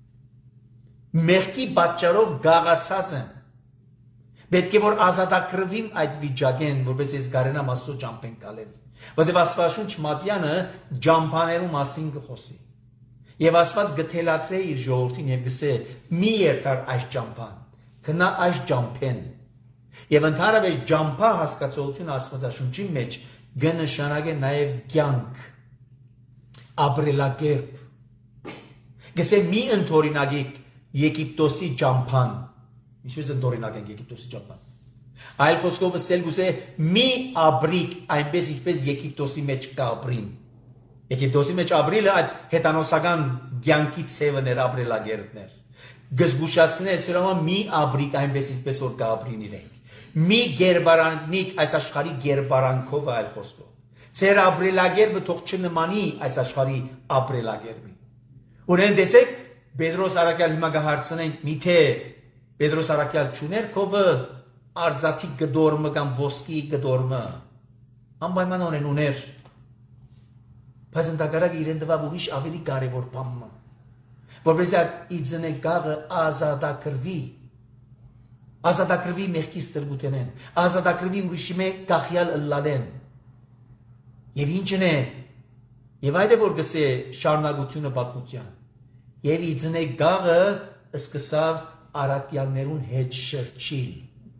մեղքի պատճառով գաղացած եմ, պետք է որ ազատագրվիմ այդ վիճակեն, որպես ես կարենամ Աստծո ջամփեն քալել, որտեղ Աստվածաշունչ Մատյանը ջամփաներու մասին կխոսի, եւ Աստված գթելաթրե իր ժողովրդին եւ գսե մի երթար այս ջամփան, գնա այս ջամփեն, եւ ընդհանրապես ջամփա հասկացողությունը Աստվածաշունչի մեջ կնշանակե նաեւ կյանք, ապրելակերպ, գսե մի ընդօրինակիկ Եգիպտոսի ջամփան, ինչպես ընդօրինակ ենք Եգիպտոսի ջամփան, այլ խոսքով ասել գուցե մի ապրիկ այնպես ինչպես Եգիպտոսի մեջ կապրին, Եգիպտոսի մեջ ապրիլը այդ հետանոսական կյանքի ցևն էր ապրելակերպներ, գզգուշացնե սրամա մի ապրիկ այնպես ինչպես որ կապրին իրենք, մի գերբարաննիկ այս աշխարհի գերբարանքով այլ խոսքով, ծեր ապրելակերպը թող չնմանի այս աշխարհի ապրելակերպին, ուրեն տեսեք Պետրոս Արաքյալ հիմա կհարցնենք միթե Պետրոս Արաքյալ չուներ քովը արձաթի գդորմը կամ ոսկի գդորմը անպայմանորեն ուներ բայց ընդհակառակ իրեն տվավ ուրիշ ավելի կարևոր բան որպես այդ իծնե գաղը ազատագրվի ազատագրվի մեղքից տրգուտենեն ազատագրվի ուրիշի մեջ գախյալ ըլլալեն եւ ինչն է եւ այդ է որ գսե շարունակությունը պատմության Եվ իծնե գաղը սկսավ արաքյալներուն հետ շրջիլ,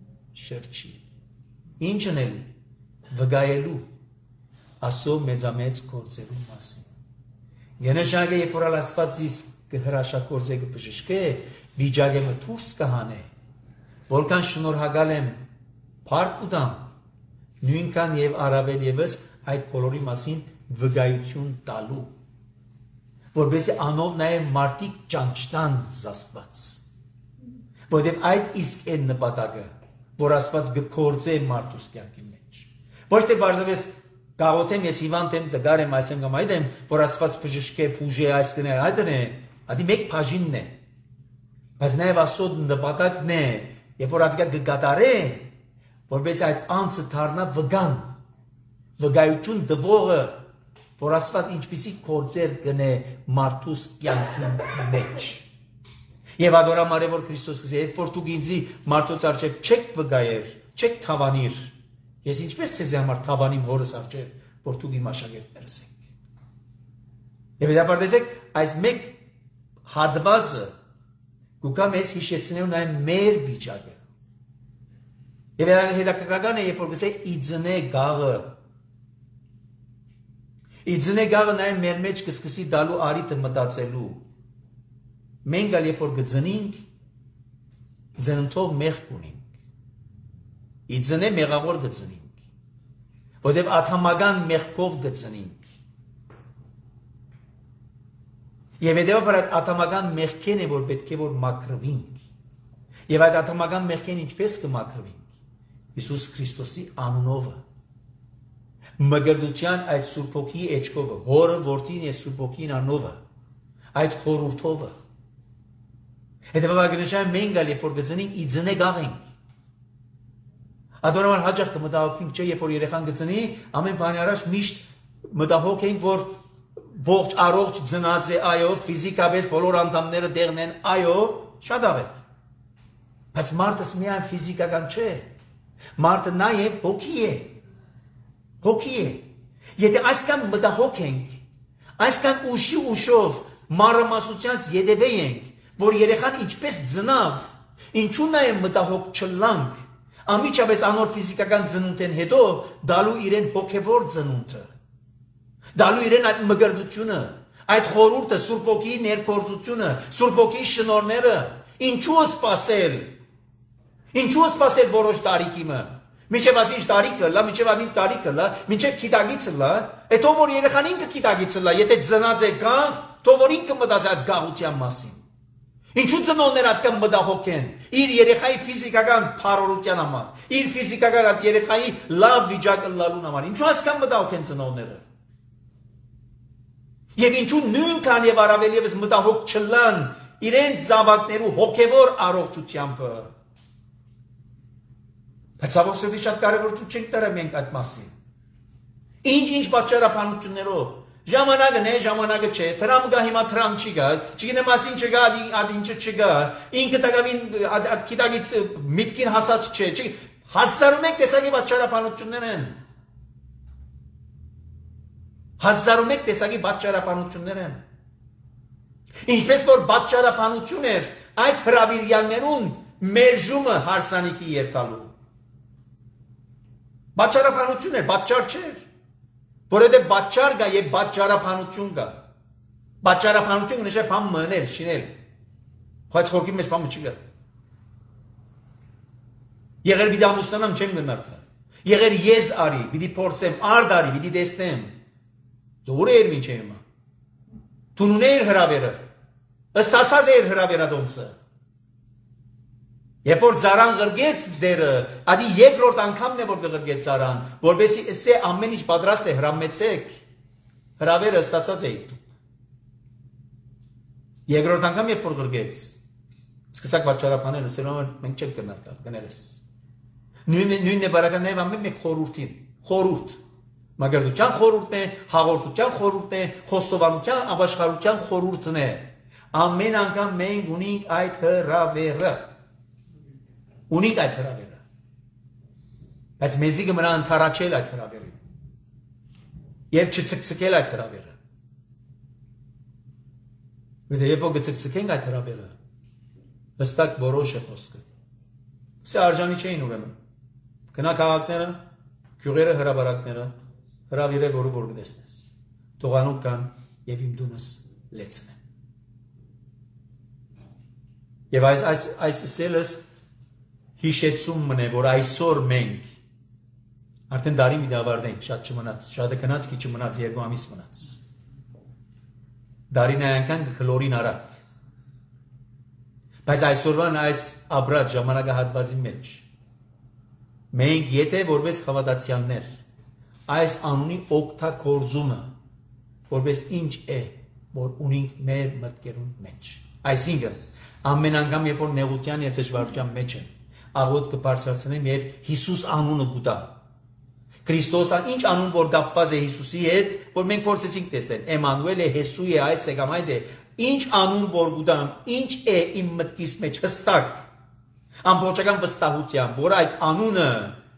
շրջիլ, ինչն էլ վգայելու ասո մեծամեծ գործերու մասին։ Ենեշագը երբ որ Աստված իսկ հրաշագործը կբժշկե, վիճակը դուրս կհանե, որքան շնորհակալ եմ փառք ուտամ, նույնքան եւ առավել եւս այդ բոլորի մասին վգայություն տալու որբեսի անով նաև մարդիկ ճանչտան Աստված, որտեղ այդ իսկ է նպատակը, որ Աստված գործե մարդուս կյանքի մեջ։ Ոչ թե բարձրապես գաղութեմ ես հիվանդ եմ, դգար եմ, այս եմ կամ այդ եմ, որ Աստված բժշկե, փուժե, այս կնե, այդն է, ադի մեկ բաժինն է։ Բայց նաև Աստծո նպատակն է, երբ որ ադիկա կգատարե, որբեսի այդ անձը դառնա վգան, վգայություն դվողը որ Աստված ինչպիսի գործեր գնե մարդուս կյանքի մեջ։ Եվ ադորամարևոր Քրիստոս գսե, երբ որ դուք ինձի մարդոց առջև չեք վգայեր, չեք թավանիր, ես ինչպես ցեզ համար թավանիմ հորս առջև, որ դուք իմ աշակերտներս եք։ Եվ դեպի տեսեք, այս մեկ հատվածը գուկա մեզ հիշեցնելու նաև մեր վիճակը։ Եվ հետաքրքրական է, երբ որ գսե իծնե գաղը Իծնե գաղը նաև մեր մեջ կսկսի դալու արիտը մտածելու։ Մենք ալ երբ որ գծնինք, ձննթով մեղք ունենք։ Իծնե մեղավոր գծնինք, որտեղ աթամական մեղքով գծնինք։ Եվ հետևաբար այդ աթամական մեղքեն է, որ պետք է որ մաքրվինք։ Եվ այդ աթամական մեղքեն ինչպես կմաքրվինք։ Հիսուս Քրիստոսի անունով Մգրդության այդ Սուրբ Հոգի էջքովը, հորը որդին եւ Սուրբ Հոգին անովը, այդ խորհուրդովը։ Հետևաբար գնշան մենք ալ երբ որ գծնենք իծնե գաղենք։ Ադորամար հաջող կմտահոգվենք, չէ, երբ որ երեխան գծնի, ամեն բանի առաջ միշտ մտահոգ ենք, որ ողջ առողջ ծնած է, այո, ֆիզիկապես բոլոր անդամները դեղն են, այո, շատ ավ է։ Բայց մարդս միայն ֆիզիկական չէ։ Մարդը նաև հոգի է։ Հոգի է։ Եթե այսքան մտահոգ ենք, այսքան ուշի ուշով մանրամասնությանց ետևե ենք, որ երեխան ինչպես ծնավ, ինչու նաև մտահոգ չլանք, անմիջապես անոր ֆիզիկական ծնունդեն հետո դալու իրեն հոգևոր ծնունդը, դալու իրեն այդ մգրդությունը, այդ խորհուրդը, Սուրբ Օգի ներկործությունը, Սուրբ Օգի շնորհները, ինչու սпасել, ինչու սпасել որոշ տարիքիմը, միջև ասինչ տարիքը լա, միջև adin տարիքը լա, միջև քիտագիցը լա, հետո որ երեխան ինքը քիտագիցը լա, եթե ծնած է գաղ, թող որ ինքը մտածի այդ գաղության մասին։ Ինչու ծնողները այդքան մտահոգ են իր երեխայի ֆիզիկական փառորության համար, իր ֆիզիկական այդ երեխայի լավ վիճակը լալուն համար, ինչու այսքան մտահոգ են ծնողները։ Եվ ինչու նույնքան եւ առավել եւս մտահոգ չլան իրենց զավակներու հոգեվոր առողջությամբ։ Բայց ավոսեդի շատ կարևոր ցույց չենք տարա մենք այդ մասին։ Ինչ-ինչ պատճառաբանություններով ժամանակը է, ժամանակը չէ, Թրամփ գա հիմա Թրամփ չի գա, չգիտեմ ասին չգա, ադի ինչը չգա, ինքը տակավին այդ քիտագից միտքին հասած չէ, չի հազարում եք տեսակի պատճառաբանություններ են։ Հազարում եք տեսակի պատճառաբանություններ են։ Ինչպես որ պատճառաբանություն էր այդ հրավիրյաններուն մերժումը հարսանիքի երթալու։ Պատճառաբանություն է, պատճառ չէր, որովհետև պատճառ կա եւ պատճառաբանություն կա։ Պատճառաբանություն նշե բան մներ, շինել։ Բայց խոքի մեջ բանը չի գա։ Եղեր պիտի ամուսնանամ չեմ գնալ։ Եղեր ես արի, պիտի փորձեմ, արդ արի, պիտի տեսնեմ։ Զուր էր ինչ է հիմա։ Դու ուներ հրավերը։ Ըստացած էր հրավերադոմսը։ Երբ որ ծարան գրգեց դերը, ադի երկրորդ անգամն է որ գրգեց ծարան, որբեսի էսե ամեն ինչ պատրաստ է հրամեցեք, հրավերը ստացած էիք դուք։ Երկրորդ անգամ երբ որ գրգեց, սկսակ պատճառաբանել, սերոն մենք չենք գնալ կա, գներես։ Նույնն է բարական նաև ամեն մեկ խորհուրդին, խորհուրդ, մագրդության խորհուրդն է, հաղորդության խորհուրդն է, խոստովանության, ապաշխարության խորհուրդն է։ Ամեն անգամ մենք ունենք այդ հրավերը։ Ունենք այդ հրավերը, բայց մեզի գմրա ընթարաչել այդ հրավերին և չծկծկել այդ հրավերը, վեդե երբ որ գծկծկենք այդ հրավերը, հստակ որոշ է խոսքը, սե արժանի չէին ուրեմն, գնա քաղաքները, գյուղերը հրաբարակները, հրավիրել որը որ գտեսնես, տողանուկ կան և իմ դունս լեցնեն։ Եվ այս, այս, այս սելս հիշեցում մնե, որ այսօր մենք արդեն դարի մի դավարդենք, շատ չմնաց, շատը կնաց, քիչ չմնաց, երկու ամիս մնաց։ Դարին այնքան կքլորին արակ։ Բայց այսօրվան այս ապրած ժամանակահատվածի մեջ մենք եթե որպես խավատացյաններ այս անունի օգտագործումը որպես ինչ է, որ ունենք մեր մտքերուն մեջ։ Այսինքն ամեն անգամ երբ որ նեղության եւ դժվարության մեջ են աղոտ կբարձրացնեմ և Հիսուս անունը գուտամ։ Քրիստոսը ինչ անուն որ կապված է Հիսուսի հետ, որ մենք փորձեցինք տեսնել, Էմանուել է, Հեսու է, այս է կամ այդ է, ինչ անուն որ գուտամ, ինչ է իմ մտքիս մեջ հստակ, ամբողջական վստահությամբ, որ այդ անունը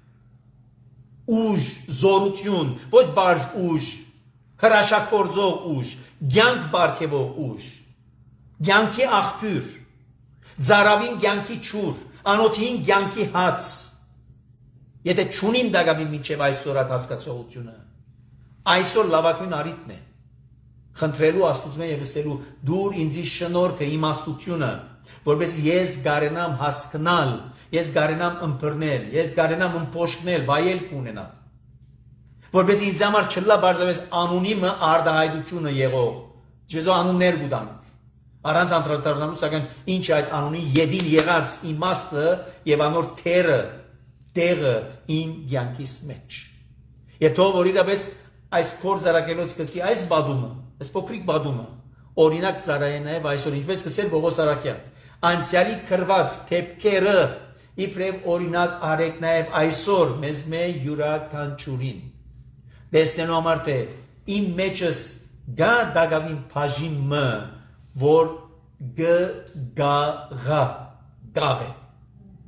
ուժ, զորություն, ոչ բարձ ուժ, հրաշագործող ուժ, կյանք բարգեւող ուժ, կյանքի աղբյուր, ծարավին կյանքի ջուր, անոթին կյանքի հաց, եթե չունին դակավի մինչև այսօր այդ հասկացողությունը, այսօր լավագույն առիթն է, խնդրելու Աստուծմե և ասելու դուր ինձի շնորհքը, իմաստությունը, որպես ես գարենամ հասկնալ, ես գարենամ ըմբռնել, ես գարենամ ըմփոշկնել, վայելք ունենալ, որպես ինձ համար չլա բարձրապես անունիմը արդահայտությունը եղող, ջեզո անուններ գուտանք, առանց անդրադառնալու, սակայն ինչ այդ անունի յետին եղած իմաստը և անոր թերը, տեղը իմ կյանքիս մեջ։ Եվ թող որ իրապես այս քոր ծառակելոց կրկի այս բադումը, այս փոքրիկ բադումը, օրինակ ծառայե նաև այսօր, ինչպես կսել Պողոս Արաքյան, անցյալի կրված թեփքերը իբրև օրինակ արեք նաև այսօր մեզ մե յուրաքանչյուրին։ Տեսնելու համար թե իմ մեջս գա դակավին բաժինը որ գ գա գա գաղ է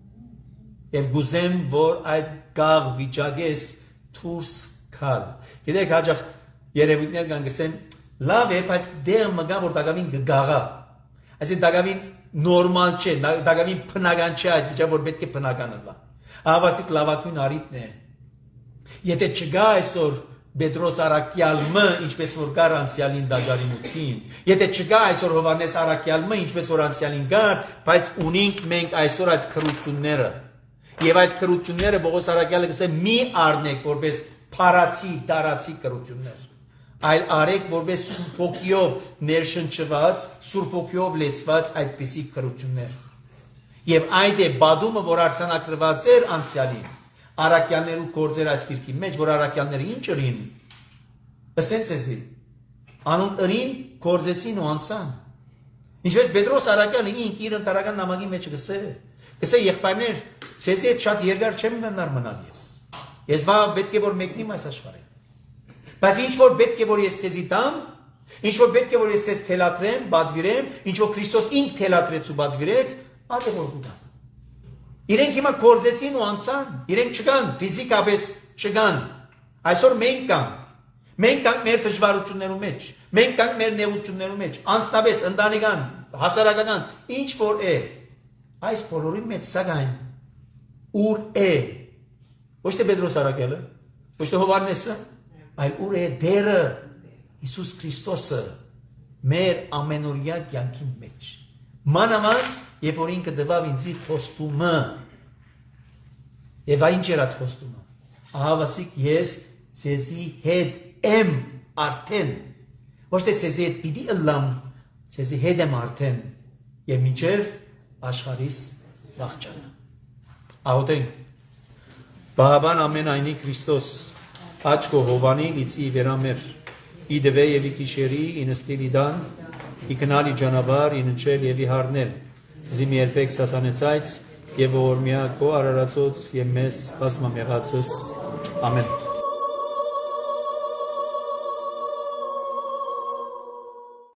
Եվ գուզեմ, որ այդ գաղ վիճակես դուրս գալ։ Գիտեք, հաճախ երևույթներ կան գսեն, լավ է, բայց դեր մգա, որ դակավին գգաղա։ Այսինքն դակավին նորմալ չէ, դակավին բնական չէ այդ վիճակը, որ պետք է բնական լա։ Ահավասիկ լավագույն առիթն է։ Եթե չգա այսօր Պետրոս Արաքյալը, ինչպես որ կար անցյալին դաջարի մուտքին, եթե չկա այսօր Հովհաննես Արաքյալը, ինչպես որ անցյալին կար, բայց ունենք մենք այսօր այդ քրությունները։ Եվ այդ քրությունները Պողոս Արաքյալը գսե մի առնեք որպես փարացի, տարացի քրություններ, այլ արեք որպես Սուրբ Հոգիով ներշնչված, Սուրբ Հոգիով լեցված այդպիսի քրություններ։ Եվ այդ է բադումը, որ արձանագրված էր անցյալին։ Արաքյալներու գործեր այս գիրքի մեջ, որ արաքյալները ինչ ըրին, ասեմ ցեզի, անոնք ըրին, գործեցին ու անցան։ Ինչպես Պետրոս Արաքյալը ինք իր ընտարական նամակի մեջ գսե, գսե եղբայրներ, ցեզի հետ շատ երկար չեմ գնար մնալ ես։ Ես վաղ պետք է որ մեկնիմ այս աշխարհին։ Բայց ինչ որ պետք է որ ես ցեզի տամ, ինչ որ պետք է որ ես ցեզ թելադրեմ, բադվիրեմ, ինչ որ Քրիստոս ինք թելադրեց ու բադվիրեց, ադե որ գուտա։ Իրենք հիմա գործեցին ու անցան, իրենք չկան, ֆիզիկապես չկան, այսօր մենք կանք, մենք կանք մեր դժվարություններու մեջ, մենք կանք մեր նեղություններու մեջ, անձնապես, ընտանեկան, հասարակական, ինչ որ է, այս բոլորի մեջ սակայն, ուր է, ոչ թե Պետրոս Արաքյալը, ոչ թե Հովհաննեսը, այլ ուր է դերը Հիսուս Քրիստոսը մեր ամենօրյա կյանքի մեջ, մանավանդ Եվ որ ինքը դվավ ինձի խոստումը, և այն չէր այդ խոստումը, ահավասիկ ես ցեզի հետ եմ արդեն, ոչ թե ցեզի հետ պիտի ըլլամ, ցեզի հետ եմ արդեն, և մինչև աշխարհիս վախճանը։ Աղոթենք, Բահաբան ամենայնի Քրիստոս, աչքո Հովանի լիցի վերամեր, ի դվե և ի կիշերի, ի նստիլ ի դան, ի կնալ ի ճանապարհ, ի ննչել և ի հարնել, Զիմի երբեք սասանեցայց և ողորմյա քո արարածոց և մեզ բազմամեղացս, ամեն։